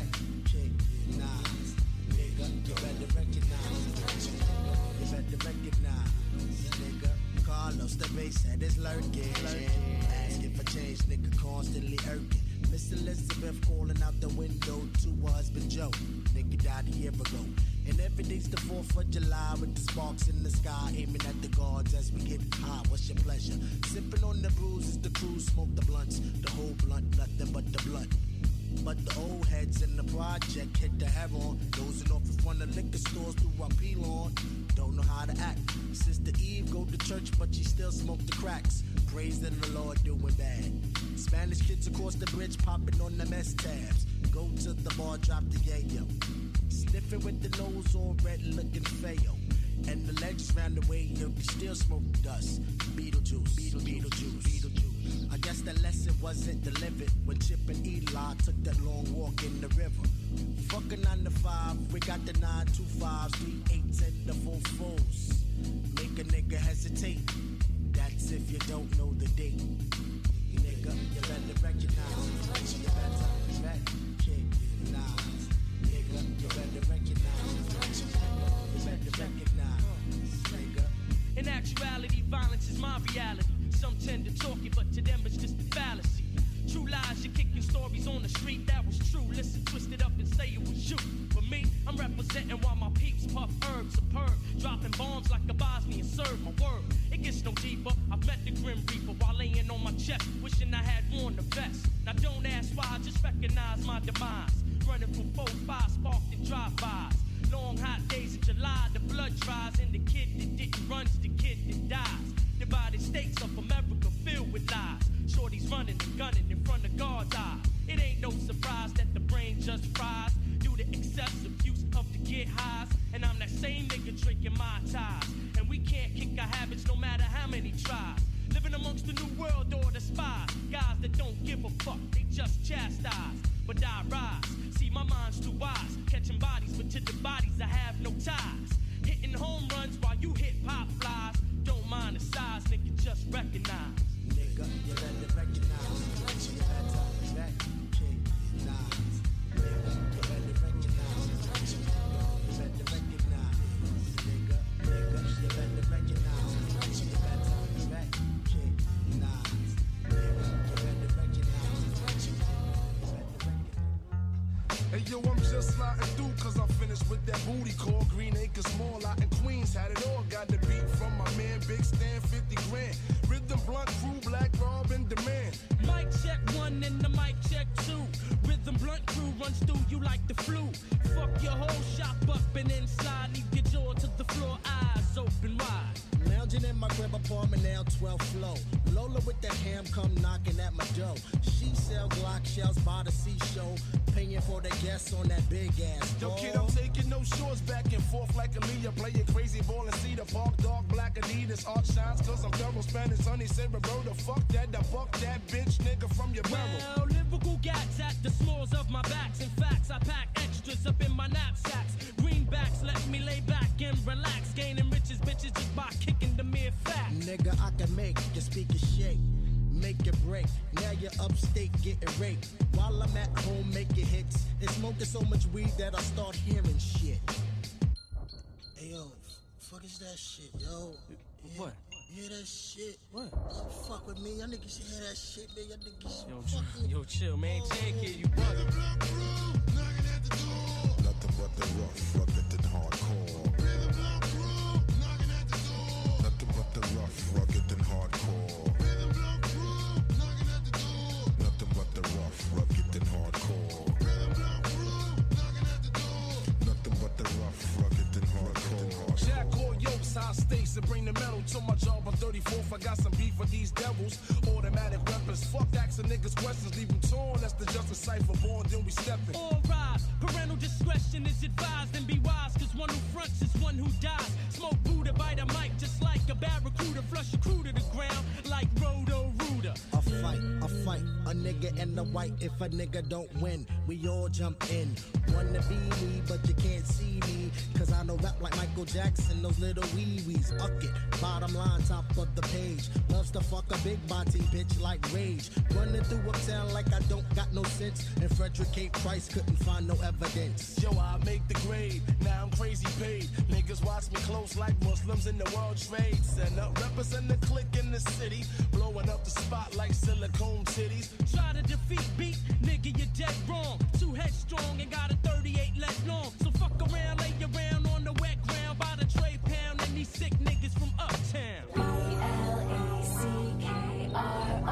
recognize. Nigga, you better recognize. You better recognize. Nigga, Carlos, the bass head is lurking. Asking for change, nigga, constantly irking. Miss Elizabeth calling out the window to her husband Joe. Nigga died a year ago. And every day's the fourth of July with the sparks in the sky, aiming at the guards as we get high. What's your pleasure? Sipping on the bruises, the crew smoke the blunts. The whole blunt, nothing but the blunt. But the old heads in the project hit the head-on. Dozing off in front of liquor stores through our peel-on. Don't know how to act. Sister Eve go to church, but she still smoke the cracks. Praising the Lord, doing bad. Spanish kids across the bridge popping on the mess tabs. Go to the bar, drop the yayo. Sniffing with the nose all red, looking fail. And the legs round the way, yo, you still smoke dust. Beetlejuice, Beetle, Beetlejuice, Beetlejuice. I guess the lesson wasn't delivered when Chip and Eli took that long walk in the river. Fuck a nine to five, we got the nine two fives, three eights and the four fours. Make a nigga hesitate. That's if you don't know the date. Nigga, you better recognize. You better recognize. Nigga, you better recognize. You better recognize. Nigga. In actuality, violence is my reality. Some tend to talk it, but to them it's just a fallacy. True lies, you're kicking stories on the street, that was true. Listen, twist it up and say it was you. For me, I'm representing while my peeps puff herbs, superb. Dropping bombs like a Bosnian serve my word. It gets no deeper, I've met the Grim Reaper while laying on my chest, wishing I had worn the vest. Now don't ask why, just recognize my demise. Running from four, five, sparked and drive-bys. Long hot days in July, the blood dries, and the kid that didn't run's the kid that dies. Divided states of America filled with lies. Shorty's running and gunning in front of God's eyes. It ain't no surprise that the brain just fries due to excessive use of the get highs. And I'm that same nigga drinking my ties. And we can't kick our habits no matter how many tries. Living amongst the new world order spies. Guys that don't give a fuck, they just chastise. But I rise, see my mind's too wise. Catching bodies, but to the bodies I have no ties. Hitting home runs while you hit pop flies. Don't mind the size, nigga, just recognize. Nigga, you better recognize. You better recognize. Nigga, you better recognize. You better recognize. Nigga, nigga, you better recognize. You better recognize. Nigga, you better recognize. Hey yo, I'm just sliding through cause I'm finished with that booty call. Green Acres Mall out in Queens had it all. Got the beat from my man Big Stan, fifty grand. Rhythm Blunt Crew, Black Rob in demand. Mic check one and the mic check two. Rhythm Blunt Crew runs through you like the flu. Fuck your whole shop up and inside. Leave your jaw to the floor, eyes open wide. Lounging in my crib apartment now, twelfth floor. Lola with that ham come knocking at my door. She sell Glock shells by the seashore. Paying for the guests on that big ass. Yo, kid, I'm taking no shorts back and forth like Aaliyah. Playing crazy ball in Cedar Park, dark black Adidas. Art shines cause I'm thorough Spanish. Honey said, Roberta, fuck that, the fuck that bitch nigga from your barrel. Well, lyrical gats at the smalls of my backs. In fact, I pack extras up in my knapsacks. Greenbacks let me lay back and relax. Gaining riches, bitches, just by kicking the mere fact. Nigga, I can make your speakers shake. Make it break, now you're upstate getting raped. While I'm at home making hits and smoking so much weed that I start hearing shit. Hey yo, fuck is that shit, yo? What? You hear that shit? What? Don't fuck with me. Y'all niggas should hear that shit, man. Y'all niggas should Yo, fuck chill, yo, chill, man. J K, you bugging. Nothing but the rough, rugged, and hardcore. Nothing but the rough, rugged, and hardcore. Nothing but the rough, rugged, and hardcore. Nothing but the rough, rugged, and hardcore. Jack or yokes, high stakes, and bring the metal to my job on thirty-fourth. I got some beef with these devils. Automatic weapons, fuck asking niggas questions, leave them torn. That's the justice cipher born, then we steppin'. All rise, parental discretion is advised, and be wise, cause one who fronts is one who dies. Smoke Buddha, bite a mic just like a barracuda, flush a crew to the ground like Roto Rooter. A fight, a fight, a nigga and the white. If a nigga don't win, we all jump in. Wanna be me, but you can't see me, cause I know rap like Michael Jackson, those little wee-wees. Uck it, bottom line, top of the page. Loves to fuck a big body bitch like Rage. Running through uptown like I don't got no sense, and Frederick K. Price couldn't find no evidence. Yo, I make the grade, now I'm crazy paid. Niggas watch me close like Muslims in the World Trade Center. Represent the clique in the city, blowing up the spot like silicone titties. Try to defeat beat, nigga, you're dead wrong. Too headstrong and got a thirty-eight less long. So fuck around, lay around on the wet ground by the tray pound and these sick niggas from uptown. B L E C K R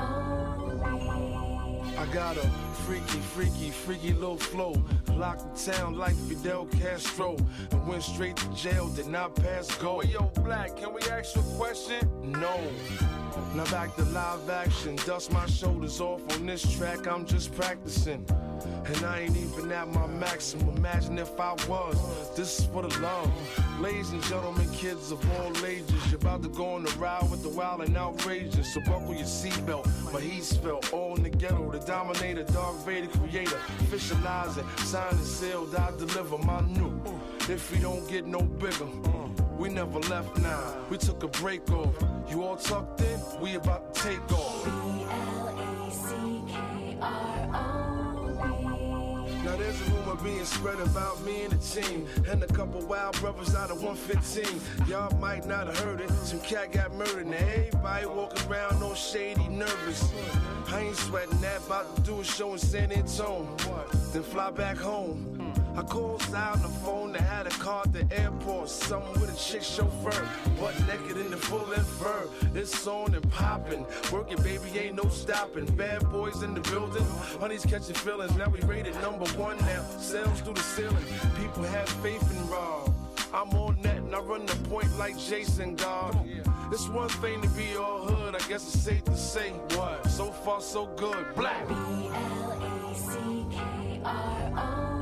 O. I got a freaky, freaky, freaky little flow. Locked the town like Fidel Castro. And went straight to jail, did not pass go. Hey, yo, Black, can we ask you a question? No. Now back to live action. Dust my shoulders off on this track, I'm just practicing. And I ain't even at my maximum. Imagine if I was. This is for the love. Ladies and gentlemen, kids of all ages, you're about to go on the ride with the wild and outrageous. So buckle your seatbelt. My heat's felt all in the ghetto. The dominator, Dark Vader creator. Officializing, signed and sealed, I deliver my new. If we don't get no bigger, we never left now. We took a break off. You all tucked in? We about to take off. B L E C K R O. Now there's a rumor being spread about me and the team, and a couple wild brothers out of one fifteen. Y'all might not have heard it. Some cat got murdered, and everybody walking around all shady, nervous. I ain't sweating that. About to do a show in San Antonio, then fly back home. I called out on the phone that had a car at the airport. Someone with a chick chauffeur, butt naked in the full length fur. It's on and popping, working baby ain't no stopping. Bad boys in the building, honey's catching feelings. Now we rated number one now, sales through the ceiling. People have faith in Rob. I'm on that and I run the point like Jason God. It's one thing to be all hood, I guess it's safe to say. What? So far so good. Black. B L E C K R O.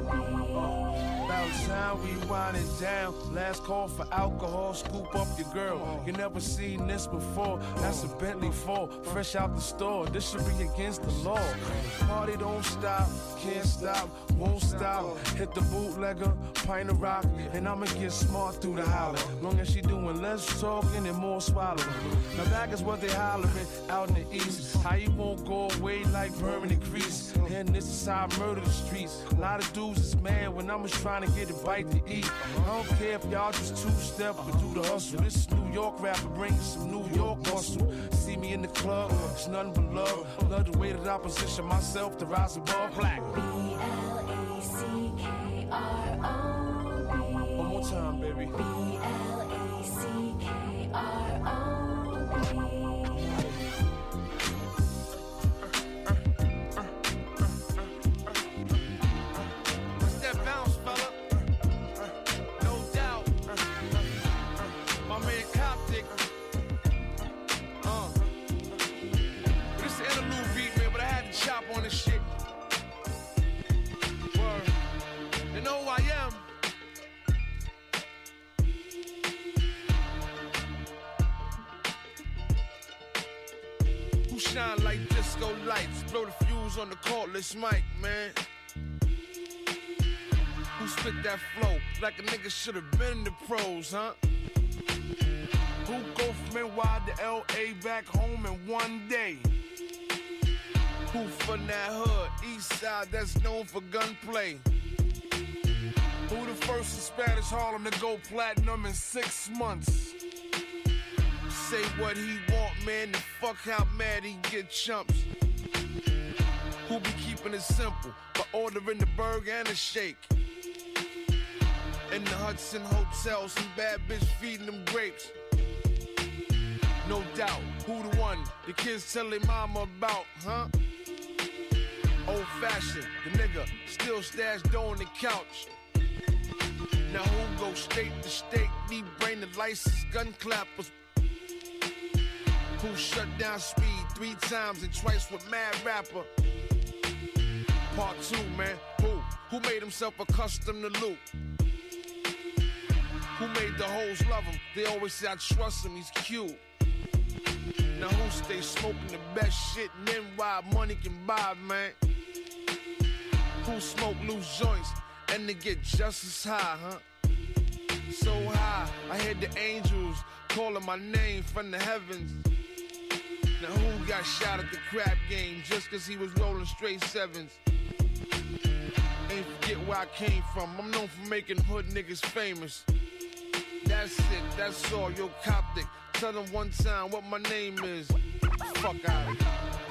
About time we wind it down. Last call for alcohol, scoop up your girl. You never seen this before. That's a Bentley four, fresh out the store. This should be against the law. Party don't stop, can't stop, won't stop. Hit the bootlegger, pint of rock, and I'ma get smart through the holler. Long as she doing less talking and more swallowing. Now back is what they hollering out in the east. How you won't go away like permanent crease? And this is how I murder the streets. A lot of dudes is mad when I'm just trying to get a bite to eat. I don't care if y'all just two-step but do the hustle. This is New York rapper bringing some New York muscle. See me in the club, it's nothing but love. Love the way that I position myself to rise above. Black. B L E C K R O. One more time, baby. B L E C K R O. Shine like disco lights, blow the fuse on the cordless mic, man. Who spit that flow like a nigga should've been in the pros, huh? Who go from N Y to L A back home in one day? Who from that hood, east side that's known for gunplay? Who the first in Spanish Harlem to go platinum in six months? say what he want, man, and fuck how mad he get chumps. Who be keeping it simple, but ordering the burger and a shake. In the Hudson Hotel, some bad bitch feeding them grapes. No doubt, who the one the kids tell their mama about, huh? Old fashioned, the nigga still stash dough on the couch. Now who go state to state, need brain and license gun clappers. Who shut down speed three times and twice with mad rapper. Part two, man, who? Who made himself accustomed to loot? Who made the hoes love him? They always say I trust him, he's cute. Now who stay smoking the best shit and then why money can buy, man? Who smoke loose joints and they get just as high, huh? So high, I heard the angels calling my name from the heavens. Now who got shot at the crap game just cause he was rolling straight sevens? Ain't forget where I came from, I'm known for making hood niggas famous. That's it, that's all, yo Coptic. Tell them one time what my name is. Fuck out of here.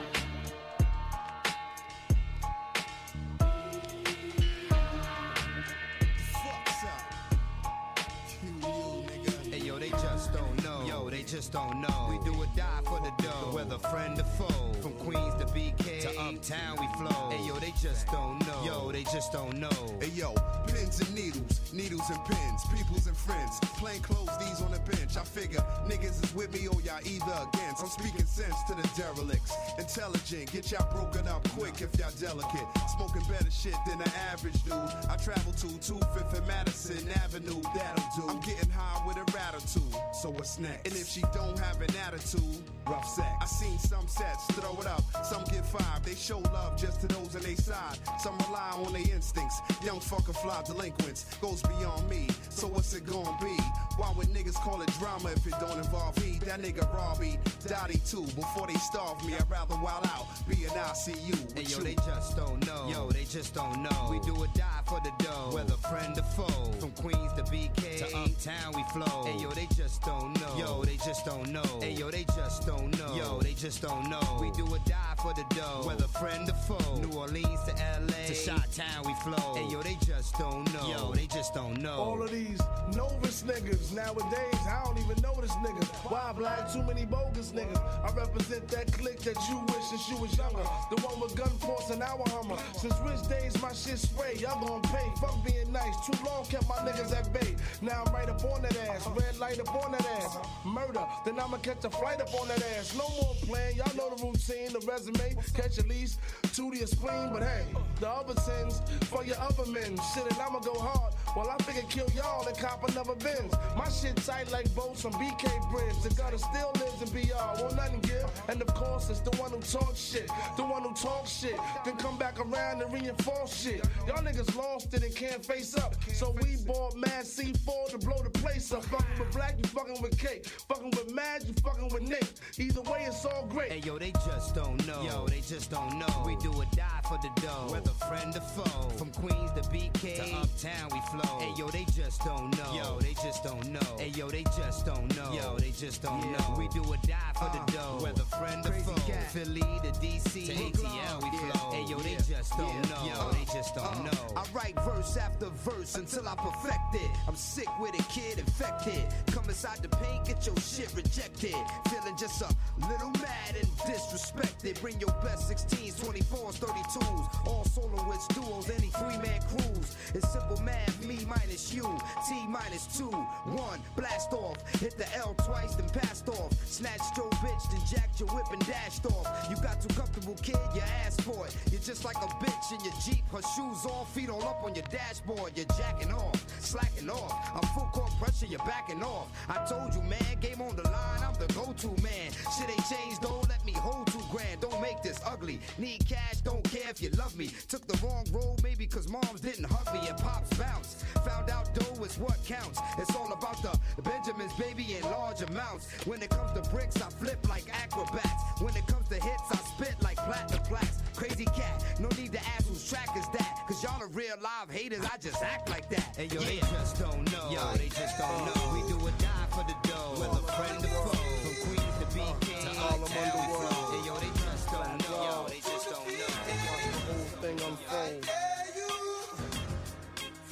Just don't know. We do or die for the dough. Whether friend or foe. From Queens to B K to uptown we flow. Hey yo, they just don't know. Yo, they just don't know. Hey yo, pins and needles, needles and pins, peoples and friends. Plain clothes, these on the bench. I figure niggas is with me or y'all either against. I'm speaking sense to the derelicts. Intelligent, get y'all broken up quick if y'all delicate. Smoking better shit than the average dude. I travel to two fifth and Madison Avenue, that'll do. I'm getting high with a attitude, so what's next? And if she don't have an attitude, rough sex. I seen some sets throw it up, some get five. They show love just to those on their side. Some rely on their instincts. Young fucking fly delinquents goes beyond me. So what's it gonna be? Why would niggas call it drama if it don't involve me? That nigga Robbie, Dottie too. Before they starve me, I'd rather wild out, be an I C U. Hey yo, they just don't know. Yo, they just don't know. We do or die for the dough. Whether friend or foe. From Queens to B K to uptown we flow. Hey yo, they just don't know. Yo, they just don't know. Hey yo, they just don't know. Yo, they just don't know. We do or die for the dough. Whether friend or foe. New Orleans to L A to Chi-Town we flow. Hey yo, they just don't know. Yo, they just don't know. All of these novice niggas nowadays, I don't even know this nigga. Why black too many bogus niggas? I represent that clique that you wish since you was younger. The one with gun force and our Hummer. Since rich days my shit spray, y'all gon' pay. Fuck being nice, too long kept my niggas at bay. Now I'm right up on that ass, red light up on that ass. Murder, then I'ma catch a flight up on that ass. No more playing, y'all know the routine, the resume. Catch at least two to your spleen, but hey, the other sins for your other men. Shit, and I'ma go hard. Well, I figure kill y'all and cop another Benz. My shit tight like boats from B K Bridge. The gutter still lives in B R, won't nothing give. And of course, it's the one who talks shit. The one who talks shit, then come back around and reinforce shit. Y'all niggas lost it and can't face up. So we bought mad C four to blow the place up. Fucking with black, you fucking with cake. Fucking with mad, you fucking with Nick. Either way, it's all great. Hey yo, they just don't know. Yo, they just don't know. We do or die for the dough. Whether friend or foe. From Queens to B K to uptown we flow. Hey yo, they just don't know. Yo, they just don't know. Hey yo, they just don't know. Yo, they just don't yeah. know. We do or die for the dough. Whether friend or foe. Cat. Philly to D C to A T L we flow. Yeah. Hey yo, they yeah. just don't yeah. know. Yo, they just don't uh, know. I write verse after verse until I perfect it. I'm sick with it, kid, infected. Come inside the paint, get your shit rejected. Feeling just a little mad and disrespected. Bring your best sixteens, twenty-fours, thirty-twos. All soloists, duos, any three-man crews. It's simple math, me minus you. T minus two, one, blast off. Hit the L twice, then passed off. Snatched your bitch, then jacked your whip and dashed off. You got too comfortable, kid, you asked for it. You're just like a bitch in your Jeep. Her shoes off, feet all up on your dashboard. You're jacking off, slacking off. I'm full court pressure, you're backing off. I told you, man, game on the line, I'm the go-to man. Shit ain't changed, though, let me hold two grand. Don't make this ugly. Need cash, don't care if you love me. Took the wrong road, maybe cause moms didn't hug me and pops bounce. Found out dough is what counts. It's all about the Benjamins, baby, in large amounts. When it comes to bricks, I flip like acrobats. When it comes to hits, I spit like platinum plaques. Crazy cat, no need to ask whose track is that. Cause y'all are real live haters, I just act like that. Hey yo, yeah. they just don't know. Yo, they just don't know. We do or die for the dough. Whether friend or foe. From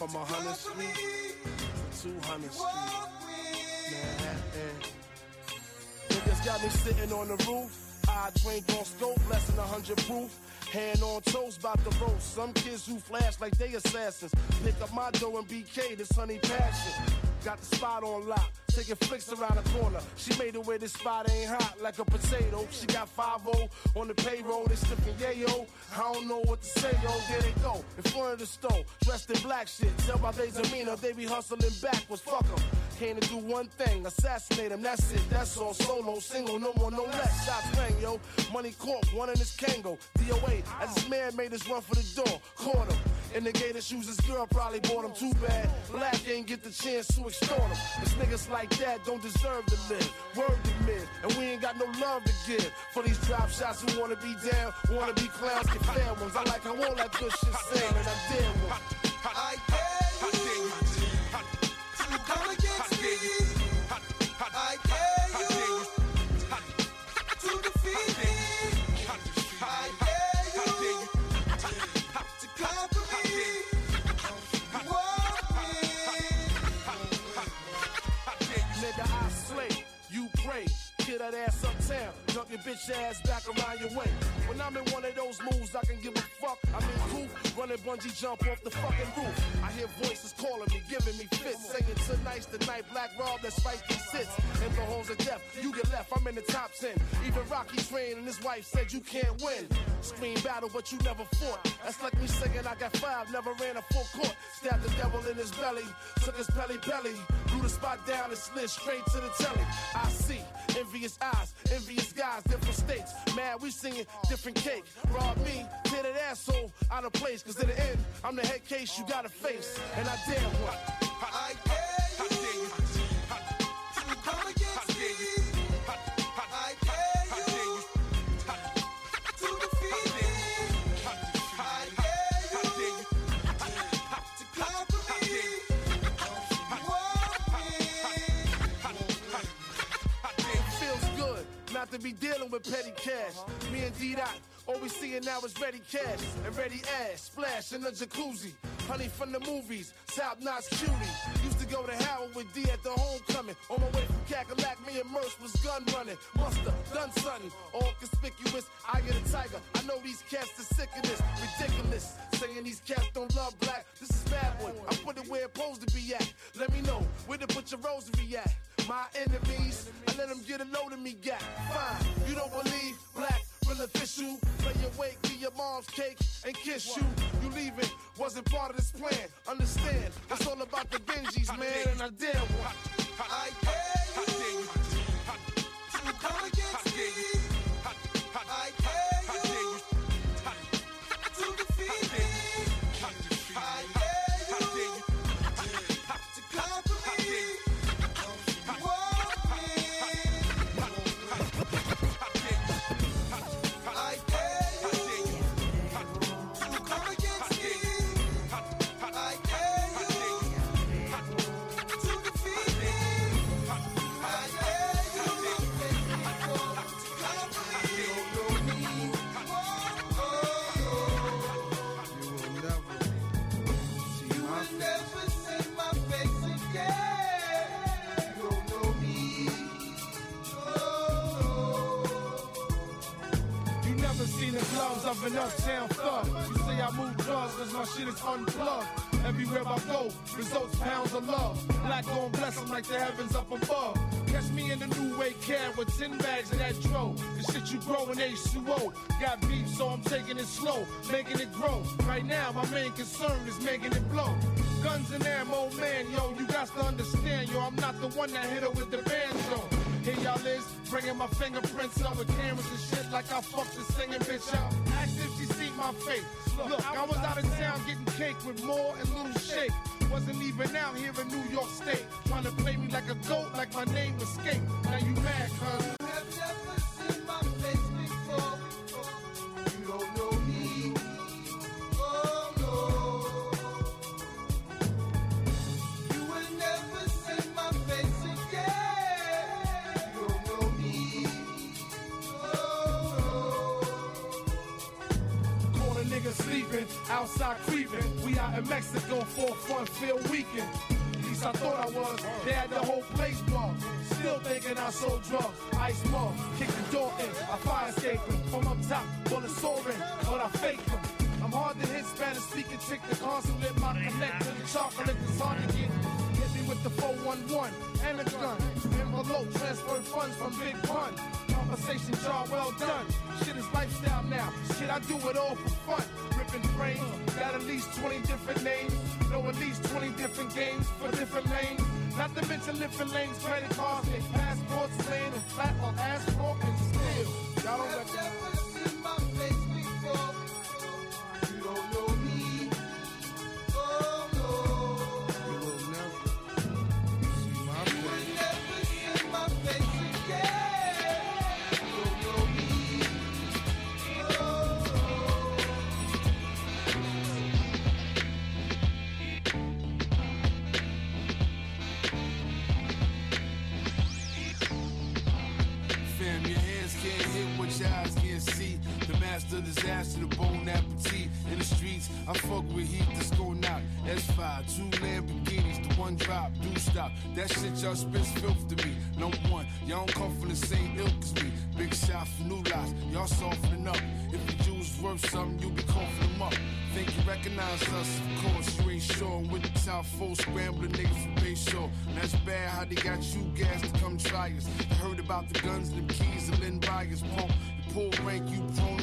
from one hundredth Street to two hundredth Street. Manhattan. Niggas got me sitting on the roof. I drink on scope, less than one hundred proof. Hand on toes, bout to roast. Some kids who flash like they assassins. Pick up my dough and B K, this honey passion. Got the spot on lock, taking flicks around the corner. She made it where this spot ain't hot like a potato. She got five oh on the payroll, they slipping yayo. I don't know what to say, yo, there they go. In front of the stove, dressed in black shit. Tell by they demeanor, they be hustling backwards, fuck them. Came to do one thing, assassinate him, that's it, that's all. Solo, single, no more, no less. Shots rang, yo. Money corp, one in his Kango. D O A, as this man made us run for the door. Caught him. In the gator shoes, this girl probably bought him too bad. Black ain't get the chance to extort him. Cause niggas like that don't deserve to live. Word to mid, and we ain't got no love to give. For these drop shots who wanna be down, wanna be clowns, get fair ones. I like, I want that good shit sing, and I dare one. I dare you to come against me. I dare you to defeat me. I dare you to conquer me. You want me. Nigga, I slay, you pray. Kid that ass uptown, dump your bitch ass back around your way. When I'm in one of those moves, I can give a fuck. I'm in coop, running bungee jump off the fucking roof. I hear voices calling me, giving me fits, saying tonight's the night. Black Rob, let's fight these sits. In the halls of death, you get left. I'm in the top ten. Even Rocky trained and his wife said you can't win. Scream battle, but you never fought. That's like me saying I got five, never ran a full court. Stabbed the devil in his belly, took his belly belly, blew the spot down and slid straight to the telly. I see envious eyes, envious guys, different states. Mad, we singing different cake. Rob me, tear that asshole out of place. Cause in the end, I'm the head case you gotta face. And I dare one. I dare you to come against me. I dare you to defeat me. I dare you to conquer me. You want me. It feels good not to be dealing with petty cash. Me and D-Dot, all we seeing now is ready cash and ready ass. Splash in the jacuzzi. Honey from the movies, top-notch cutie. Used to go to Howard with D at the homecoming. On my way from Cackalack, me and Merce was gun running. Musta, done something, all conspicuous. I get a tiger. I know these cats are sick of this. Ridiculous, saying these cats don't love black. This is bad boy. I put it where it's supposed to be at. Let me know where to put your rosary at. My enemies, I let them get a load of me gat. Fine, you don't believe black, real official. Play your weight, give your mom's cake and kiss you. You leaving wasn't part of this plan. Understand, it's all about the Benjis, man, and I dare one. I dare you to come against me. I dare you to defeat me. I dare you to conquer me. You want me. I dare you to come against me. I dare you to defeat me. I dare you to conquer me. You will never see my face again. You don't know me. You never seen the gloves of an uptown thug. You say I move drugs cause my shit is unplugged. Everywhere I go, results pounds of love. Black gon' bless them like the heavens up above. Catch me in the new way cab with ten bags of that dro. The shit you grow in H two O. Got beef, so I'm taking it slow, making it grow. Right now, my main concern is making it blow. Guns and ammo, man, yo, you got to understand, yo, I'm not the one that hit her with the banjo. Here y'all is, bringing my fingerprints up with cameras and shit like I fucked the singing bitch up. Asked if she seen my face. Look, I was out of town getting cake with more and little shake. Wasn't even out here in New York State. Trying to play me like a goat, like my name was Skate. Now you mad, cuz. You have never seen my face before. You don't know me. Oh no. You will never see my face again. You don't know me. Oh no. Corner niggas sleeping, outside creeping. We out in Mexico for fun, feel weekend. At least I thought I was. They had the whole place bugged. Still thinking I sold drugs. Ice mug, kick the door in. I fire escaping from up top, bullets soaring, but I faked them. I'm hard to hit Spanish speaking chick to consulate my connect to the chocolate that's hard to get. Hit me with the four one one and a gun. Envelope transfer funds from Big Pun. Conversation job well done. Shit is lifestyle now. Shit, I do it all for fun. Ripping brains, got at least twenty different names. Know at least twenty different games for different lanes. Not to mention different lanes, credit cards, they passports, laying and flat on asphalt and still. Y'all don't recognize my face before. You don't know me. Oh no. You will never see my face. You will never see my face again. You don't know me. Oh. Fam, your hands can't hit what your eyes can't see. The master disaster, the bon appetit. In the streets, I fuck with heat that's going out. S five, two Lamborghinis, the one drop, do stop. That shit y'all spits filth to me. Number one, y'all don't come from the same ilk as me. Big shot for new lots, y'all softening up. If the Jews worth something, you be coughing them up. Think you recognize us, of course, you ain't sure. With the top full scrambling niggas from Bay Shore. And that's bad how they got you gas to come try us. I heard about the guns and the keys and Lynn Byers. Pump, the pull rank, you prone